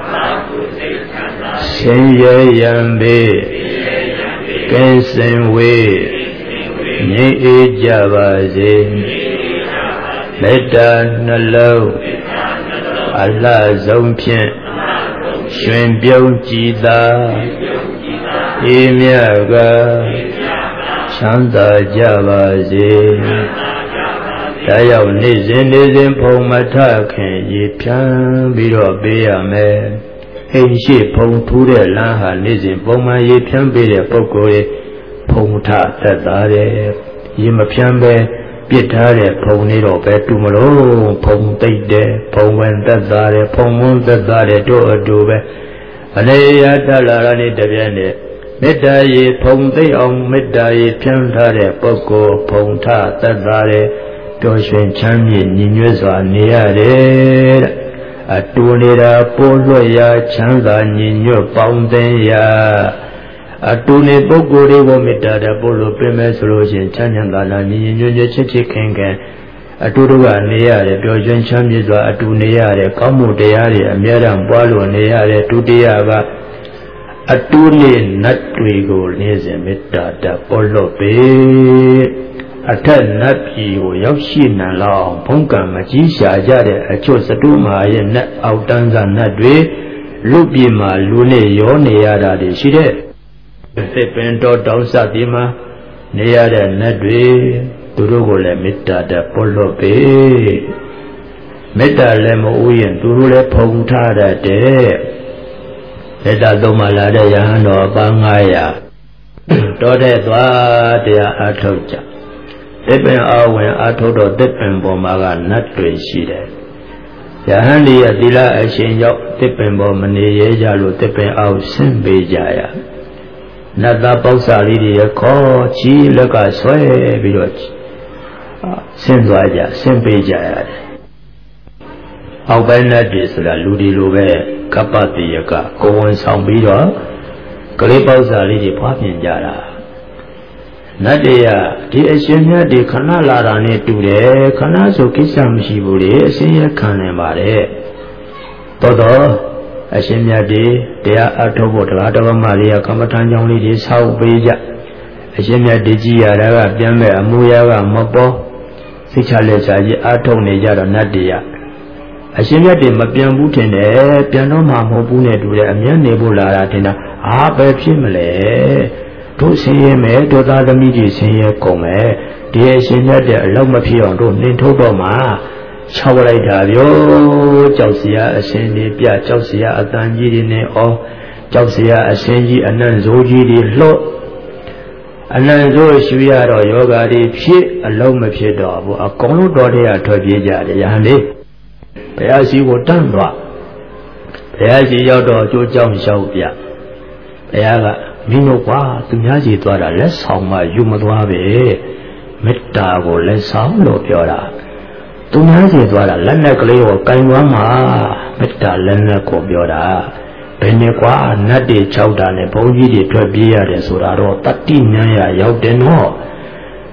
ဆင်းရဲရန်ပေကင်းစင်ဝေးငြိမ်းအေးကြပါစေမေတ္တာနှလုံးအလှဆုံးဖြင့်ရှင်ပြုံးကြည်သာအေးမြကချမ်းသာကြပါစေဒါရောက်နေ့စဉ်နေ့စဉ်ဖုံမထခင်ရေဖြန်းပြီးတော့ပေးရမယ်အိမ်ရှိဖုံထူးတဲ့လမ်းဟာနေ့စဉ်ပုံမှန်ရေဖြန်းပေးတဲ့ပုဂ္ဂိုလ်ရဲ့ဖုံထသက်သာတယ်ရေမဖြန်းပဲပြစ်ထားတဲ့ဖုံလေးတော့ပဲတူမလို့ဖုံသိပ်တယ်ဖုံဝင်သက်သာတယ်ဖုံမွန်းသက်သာတယ်တို့အတူပဲအနေရတလာရနေတပြည့်နဲ့မေတ္တာရေဖုံသိအောင်မေတ္တာရေဖြန်းထားတဲ့ပုဂ္ဂိုလ်ဖုံထသက်သာတယ်ပျော်ရွှင်ချမ်းမြေ့ညီညွတ်စွာနေရတယ်တဲ့အတူနေတာပို့လွှတ်ရာချမ်းသာညီညွတ်ပေါင်းသင်းရာအတူနေပုဂ္ဂိုလ်တွေကိုမေတ္တာတပို့လို့ပြင်မဲ့ဆိုလို့ရှိရင်ချမ်းချမ်းသာသာညီညီညွတ်ညွတ်ချစ်ချစ်ခင်ခင်အတူတူကနေရတယ်ပျော်ရွှင်ချမ်းမြေ့စွာအတူနေရတယ်ကောင်းမှုတရားတွေအမြဲတမ်းပွားလို့နေရတယ်ဒုတိယကအတူနေနတ်တွေကိုနေစဉ်မေတ္တာတပို့လို့ပေအထက်နတ်ပြည်ကိုရောက်ရှိနိုင်လောက်ဘုံကံမကြီးရှာကြတဲ့အချို့စတုမာရဲ့နတ်အောက်တန်းစားနတ်တွေလူပြည်မှာလူနဲ့ရောနေရတာတွေရှိတဲ့သစ်ပင်တော်တောင်စသည်မှာနေရတဲ့နတ်တွေသူတို့ကိုလည်းမေတ္တာတပို့လို့ပေမေတ္တာလည်းမဥယျာဉ်သူတို့လည်းဖုံထားတတ်တဲ့မေတ္တာသုံးပါးလာတဲ့ယဟန်တော်ပါငါးရာတော်တဲ့သွားတရားအထုတ်ကြသစ်ပင်အဝင်အထုတ်တော့သစ်ပင်ပေါ်မှာကနတ်တွေရှိတယ်ယဟန်ဒီရဲ့သီလအရှင်ရောက်သစ်ပင်ပေါ်မနေရကြလို့သစ်ပင်အောက်ဆင်းပေးကြရနတ်သားပေါက်စာလေးတွေခေါ်ချီလက်ကဆွဲပြီးတော့ဆင်းသွားကြဆင်းပေးကြရတယ်အောက်ပိုင်းနတ်တွေဆိုတာလူတွေလိုပဲကပ္ပတိယကကိုယ်ဝန်ဆောင်ပြီးတော့ကလေးပေါက်စာလေးတွေဖွားပြင်ကြတာနတ်တွေကဒီအရှင်မြတ်တွေခဏလာတာနဲ့တူတယ်ခဏဆိုကိစ္စမရှိဘူးလေအရှင်ရခံနေပါတယ်တော်တော်အရှင်မြတ်တွေတရားအထုတ်ဖို့တရားတော်မလေးကကမ္မထမ်းကြောင်းလေးတွေဆောက်ပေးကြအရှင်မြတ်တွေကြည်ရတာကပြန်မဲ့အမှုရာကမပေါ်စိတ်ချလက်ချကြီးအထုတ်နေကြတော့နတ်တွေကအရှင်မြတ်တွေမပြန်ဘူးထင်တယ်ပြန်တော့မှမဟုတ်ဘူးနဲ့တူတယ်အမြဲနေဖို့လာတာထင်တာအားပဲဖြစ်မလဲတို့ဆင်းရဲမယ်တို့သားသမီးတွေဆင်းရဲကုန်မယ်ဒီအရှင်မြတ်တဲ့အလောက်မဖြစ်အောင်တို့နှင်ထုတ်တော့မှချောက်လိုက်တာပြောကြောက်စရာအရှင်တွေပြကြောက်စရာအတန်ကြီးတွေနဲ့ဩကြောက်စရာအရှင်ကြီးအနံ့ဇိုးကြီးတွေလှော့အနံ့ဇိုးရှူရတော့ယောဂါတွေဖြစ်အလုံးမဖြစ်တော့ဘူးအကုန်လုံးတော်တဲ့ထွက်ပြေးကြတယ်ယဟန်လေးဘုရားရှိခိုးတန်းသွားဘုရားရှိရောက်တော့အကျိုးကြောင့်လျှောက်ပြဘုရားကမင်းတို့ကွာသူများကြီးသွားတာလက်ဆောင်မှယူမသွားပဲမေတ္တာကိုလက်ဆောင်လို့ပြောတာသူများကြီးသွားတာလက်နဲ့ကလေးကိုကင်သွားမှာမေတ္တာလက်နဲ့ကိုပြောတာဘယ်နဲ့ကွာနတ်တွေ၆တာနဲ့ဘုန်းကြီးတွေထွက်ပြေးရတယ်ဆိုတာတော့တတိဉာဏ်ရရောက်တယ်နော်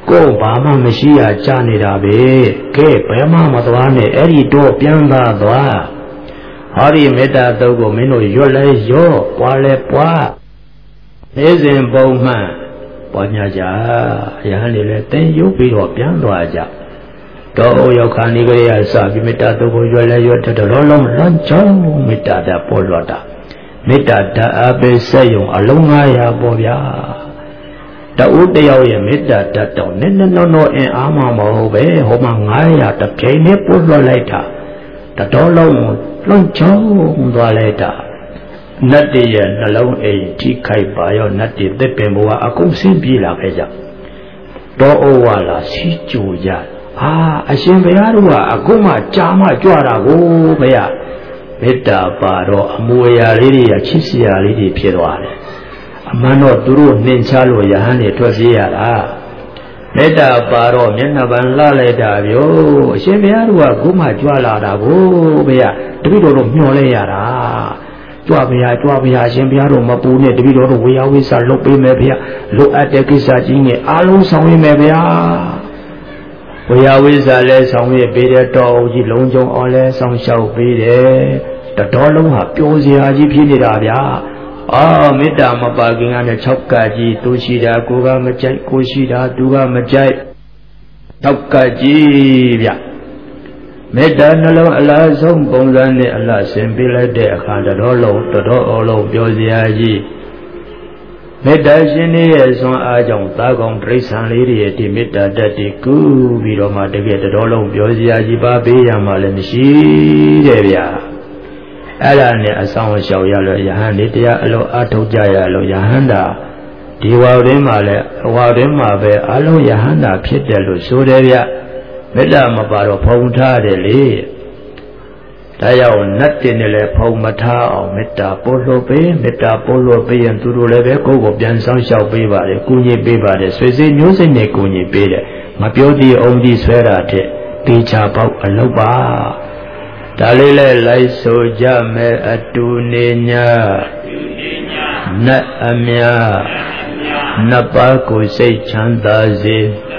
ကိုဘာမှမရှိရကြနေတာပဲကဲဘယ်မှမသွားနဲ့အဲ့ဒီတော့ပြန်သာသွားဟောဒီမေတ္တာတုတ်ကိုမင်းတို့ရွတ်လဲရော့ပွားလဲပွားနေစဉ်ပုံမှန်ပွားများကြရဟန်းတွေလည်းသင်ရုပ်ပြီးတော့ပြန်သွားကြတော့အိုရောက်ခါနေကြရစပြီးမေတ္တာတုတ်ကိုရွတ်လဲရွတ်တဲ့တော်လုံးလွန်ချောင်းမေတ္တာဓာတ်ပေါ်လွတ်တာမေတ္တာဓာတ်အပိစက်ယုံအလုံးငါးရာပေါ်ဗျာတဦးတယောက်ရဲ့မေတ္တာဓာတ်တော့နည်းနည်းနော်နော်အင်အားမှမဟုတ်ပဲဟိုမှာငါးရာတစ်ပြိုင်နဲ့ပို့လွှတ်လိုက်တာတတော်လုံးလွန်ချောင်းသွားလိုက်တာနတ်တည်းရဲ့နှလုံးအိမ်ထိခိုက်ပါရောနတ်တည်းသက်ပင်ဘဝအကုန်ဆင်းပြေးလာခဲ့ကြတော်ဩဝါလာစီကြိုကြဟာအရှင်ဘုရားတို့ကအခုမှကြာမှကြွတာကိုဘုရားမေတ္တာပါတော့အမွေအရာလေးတွေကချစ်စရာလေးတွေဖြစ်သွားတယ်အမှန်တော့သူတို့နှင်ချလို့ယဟန်တွေထွက်ပြေးရတာမေတ္တာပါတော့မျက်နှာပန်လှလိုက်တာဗျို့အရှင်ဘုရားတို့ကခုမှကြွလာတာကိုဘုရားတပည့်တော်တို့မျှော်လဲရတာကြွဘုရားကြွဘုရားရှင်ဘုရားတို့မပူနဲ့တပည့်တော်တို့ဝေယဝိဆလုပ်ပေးမယ်ဘုရားလိုအပ်တဲ့ကိစ္စကြီးနဲ့အားလုံးဆောင်ရွက်မယ်ဘုရားဝေယဝိဆလဲဆောင်ရွက်ပေးတဲ့တော်ဦးကြီးလုံးကျုံအောင်လဲဆောင်လျှောက်ပေးတယ်တတော်လုံးဟာပျော်စရာကြီးဖြစ်နေတာဗျာအာမေတ္တာမပါခင်ကနဲ့၆ကကြီးသူရှိတာကိုကမကြိုက်ကိုရှိတာသူကမကြိုက်၆ကကြီးဗျမေတ္တာနှလုံးအလားဆုံးပုံစံနဲ့အလားဆင်ပေးလိုက်တဲ့အခါတော်လုံးတော်အလုံးပြောစရာကြီးမေတ္တာရှင်ရဲ့ဆွမ်းအားကြောင့်သာကောင်တိရစ္ဆာန်လေးတွေရဲ့ဒီမေတ္တာတတ်တည်ကူးပြီးတော့မှတကယ်တော်လုံးပြောစရာကြီးပါပေးရမှလည်းမရှိတဲ့ဗျာအဲ့ဒါနဲ့အဆောင်လျှောက်ရလို့ယဟန်ဒီတရားအလုံးအထုတ်ကြရလို့ယဟန်တာဒီဝါရင်းမှာလည်းဝါရင်းမှာပဲအလုံးယဟန်တာဖြစ်တယ်လို့ဆိုတယ်ဗျမေတ္တာမပါတော့ဖုံထားတယ်လေဒါကြောင့်နတ်တင်နဲ့လည်းဖုံမထားအောင်မေတ္တာပို့လို့ပေးမေတ္တာပို့လို့ပေးရင်သူတို့လည်းပဲကိုယ့်ကိုပြန်ဆောင်လျှောက်ပေးပါတယ်ကုညီပေးပါတယ်ဆွေစိတ်မျိုးစိတ်နဲ့ကုညီပေးတယ်မပြောသေးအောင်ဒီဆွဲတာတဲ့တေချာပေါက်အလုပ်ပါဒါလေးလဲလိုက်ဆိုကြမယ်အတူနေညာနတ်အမြနတ်ပါကိုစိတ်ချမ်းသာစေ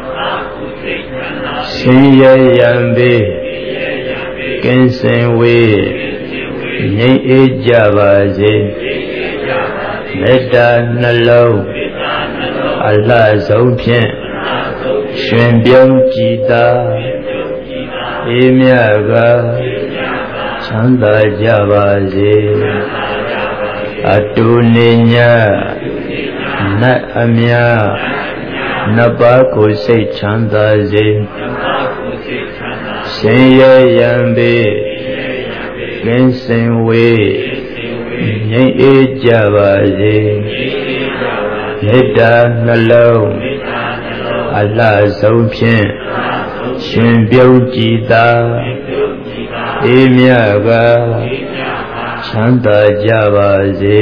ဆင်းရဲရန်ပေကင်းစင်ဝေးငြိမ်းအေးကြပါစေမေတ္တာနှလုံးအလှဆုံးဖြင့်ရှင်ပြုံးကြည်သာအေးမြတ်ကချမ်းသာကြပါစေအတူနေညာနတ်အမြနတ်ပါကိုစိတ်ချမ်းသာစေဆင်းရဲရန်ပေကင်းစင်ဝေးငြိမ်းအေးကြပါစေမေတ္တာနှလုံးအလှဆုံးဖြင့်ရှင်ပြုံးကြည်သာအေးမြတ်ကချမ်းသာကြပါစေ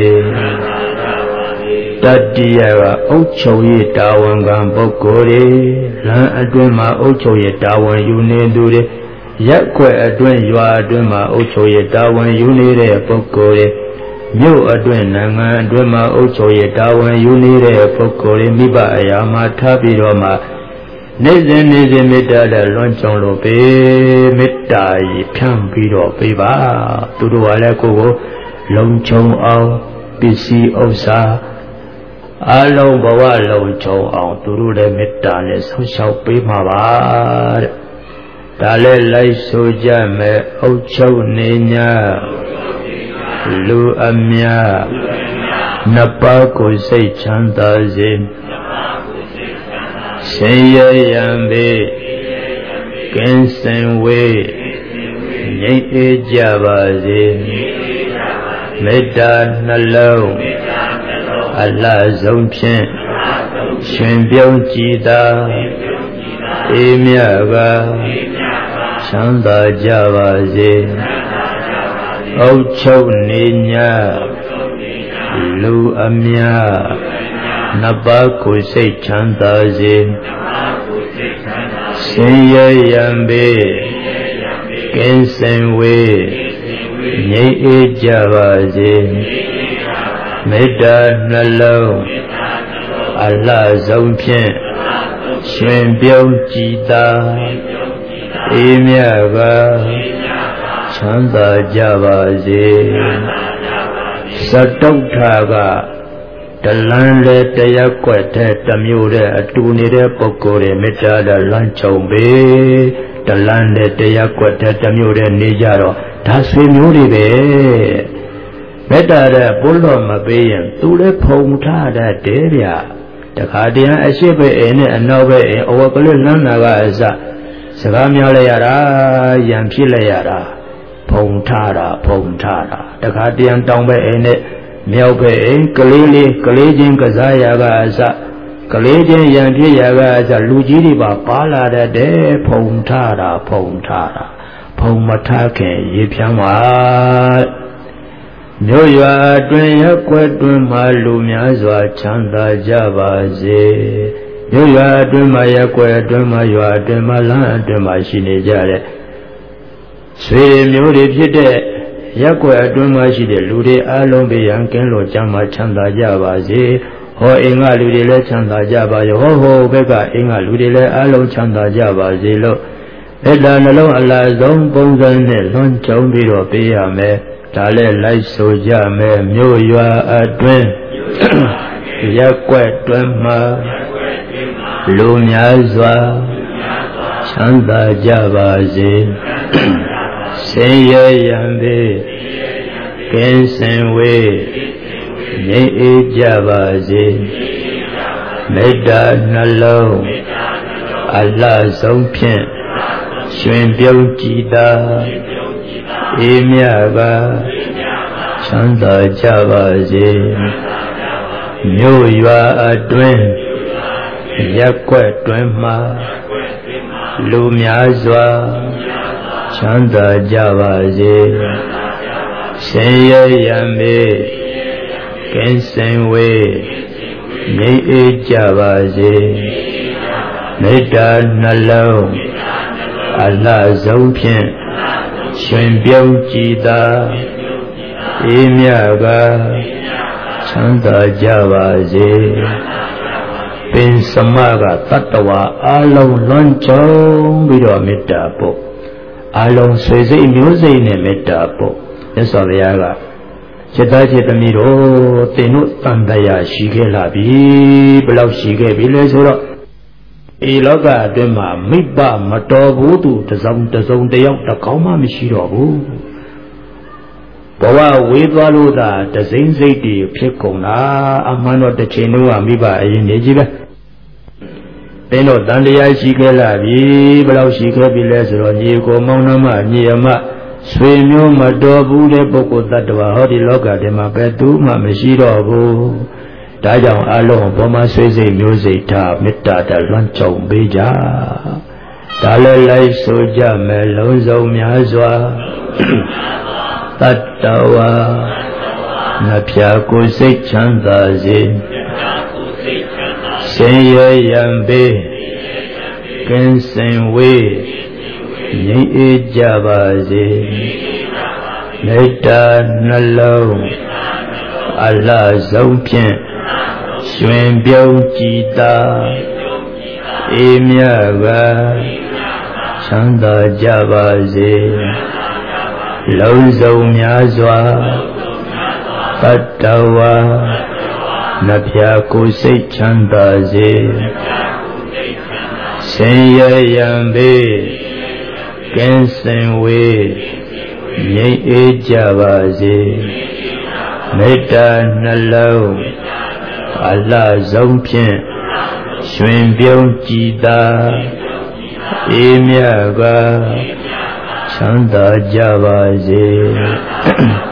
တတ္တိယကအုပ်ချုပ်ရေးတာဝန်ခံပုဂ္ဂိုလ်တွေလမ်းအတွင်းမှာအုပ်ချုပ်ရေးတာဝန်ယူနေသူတွေရက်ွက်အတွင်းရွာအတွင်းမှာအုပ်ချုပ်ရေးတာဝန်ယူနေတဲ့ပုဂ္ဂိုလ်တွေမြို့အတွင်းနိုင်ငံအတွင်းမှာအုပ်ချုပ်ရေးတာဝန်ယူနေတဲ့ပုဂ္ဂိုလ်တွေမိဘအရာမှာထားပြီးတော့မှနေစဉ်နေစဉ်မေတ္တာနဲ့လွန်ကြုံလို့ပေးမေတ္တာကြီးဖြန့်ပြီးတော့ပေးပါသူတို့ကလည်းကိုယ်ကိုလုံခြုံအောင်ပစ္စည်းဥစ္စာအလုံးဘဝလုံခြုံအောင်သူတို့လည်းမေတ္တာနဲ့ဆောက်ရှောက်ပေးမှာပါတဲ့ဒါလည်းလိုက်ဆိုကြမယ်အုပ်ချုပ်နေညာလူအမြနှစ်ပါးကိုစိတ်ချမ်းသာစေဆင်းရဲရန်ပေကင်းစင်ဝေးငြိမ်းအေးကြပါစေမေတ္တာနှလုံးအလှဆုံးဖြင့်ရှင်ပြုံးကြည်သာအေးမြတ်ကချမ်းသာကြပါစေအုပ်ချုပ်နေညာလူအမြနှစ်ပါးကိုစိတ်ချမ်းသာစေဆင်းရဲရန်ပေကင်းစင်ဝေးငြိမ်းအေးကြပါစေမေတ္တာနှလုံးအလှဆုံးဖြင့်ရှင်ပြုံးကြည်သာအေးမြကချမ်းသာကြပါစေစတုဋ္ဌာကတလန်းလေတရက်ွက်တဲ့တမျိုးတဲ့အတူနေတဲ့ပုဂ္ဂိုလ်တွေမေတ္တာနဲ့လမ်းချုံပေတလန်းလေတရက်ွက်တဲ့တမျိုးတဲ့နေကြတော့ဒါဆွေမျိုးတွေပဲမေတ္တာတဲ့ဘုလို့မပေးရင်သူလည်းဖုံထားတတ်တယ်ဗျတခါတည်းအရှိပဲအိမ်နဲ့အနောက်ပဲအိမ်အဝကလေးလမ်းနာကအစစကားများလိုက်ရတာရံဖြစ်လိုက်ရတာဖုံထားတာဖုံထားတာတခါတည်းတောင်းပဲအိမ်နဲ့မြောက်ပဲအိမ်ကလေးလေးကလေးချင်းကစားရကအစကလေးချင်းရံဖြစ်ရကအစလူကြီးတွေပါပါလာတဲ့ဖုံထားတာဖုံထားတာဖုံမထားခင်ရေဖြန်းပါမြို့ရွာအတွင်းရက်ွက်တွင်မှလူများစွာချမ်းသာကြပါစေမြို့ရွာအတွင်းမှာရက်ွက်အတွင်းမှာရွာအတွင်းမှာလမ်းအတွင်းမှာရှိနေကြတဲ့ဆွေမျိုးတွေဖြစ်တဲ့ရက်ွက်အတွင်းမှာရှိတဲ့လူတွေအလုံးဘေးရန်ကင်းလို့ကျမ်းမာချမ်းသာကြပါစေဟောအင်္ဂလူတွေလည်းချမ်းသာကြပါစေဟောဟောဘက်ကအင်္ဂလူတွေလည်းအလုံးချမ်းသာကြပါစေလို့အဲ့ဒါနှလုံးအလားဆုံးပုံစံနဲ့လွန်ကျုံပြီးတော့ပေးရမယ်ဒါလည်းလိုက်ဆိုကြမယ်မြို့ရွာအတွင်းရက်ွက်တွင်မှာလူများစွာချမ်းသာကြပါစေဆင်းရဲရန်ပေကင်းစင်ဝေးငြိမ်းအေးကြပါစေမေတ္တာနှလုံးအလှဆုံးဖြင့်ရှင်ပြုံးကြည်သာအေးမြကချမ်းသာကြပါစေမြို့ရွာအတွင်းရက်ွက်တွင်မှလူများစွာချမ်းသာကြပါစေဆင်းရဲရန်ပေကင်းစင်ဝေးငြိမ်းအေးကြပါစေမေတ္တာနှလုံးအလှဆုံးဖြင့်ရှင်ပြုံးကြည်သာအေးမြကချမ်းသာကြပါစေပင်စမကတတ္တဝါအလုံးလွန်ကျုံပြီးတော့မေတ္တာပို့အလုံးဆွေစိတ်မျိုးစိတ်နဲ့မေတ္တာပို့မြတ်စွာဘုရားကจิตသားจิตသမီးတို့သင်တို့တန်တရားရှိခဲ့လာပြီဘယ်လောက်ရှိခဲ့ပြီလဲဆိုတော့ဤလောကအတွင်းမှာမိဘမတော်ဘူးသူတစုံတစုံတယောက်တကောင်းမှမရှိတော့ဘူးဘဝဝေးသွားလို့သာတစိမ့်စိတ်တည်ဖြစ်ကုန်တာအမှန်တော့တစ်ချိန်လုံးကမိဘအရင်နေကြီးပဲသင်တို့တန်တရားရှိခဲ့လာပြီဘယ်လောက်ရှိခဲ့ပြီလဲဆိုတော့ညီကိုမောင်နှမညီအမဆွေမျိုးမတော်ဘူးတဲ့ပုဂ္ဂိုလ်တ attva ဟောဒီလောကထဲမှာဘယ်သူမှမရှိတော့ဘူးဒါကြောင့်အလုံးဘောမဆွေစိတ်မျိုးစိတ်ထားမေတ္တာတလွမ်းကြုံပေးကြဒါလည်းလိုက်ဆိုကြမယ်လုံးစုံများစွာတတ္တဝါနှဖျားကိုစိတ်ချမ်းသာစေဆင်းရဲရန်ပေကင်းစင်ဝေးငြိမ်းအေးကြပါစေမေတ္တာနှလုံးအလှဆုံးဖြင့်ရွှင်ပြုံးကြည်သာအေးမြကချမ်းသာကြပါစေလုံးစုံများစွာတတ္တဝါနှဖျားကိုယ်စိတ်ချမ်းသာစေဆင်းရဲရန်ပေကင်းစင်ဝေးငြိမ်းအေးကြပါစေမေတ္တာနှလုံးအလှဆုံးဖြင့်ရွှင်ပြုံးကြည်သာအေးမြကချမ်းသာကြပါစေ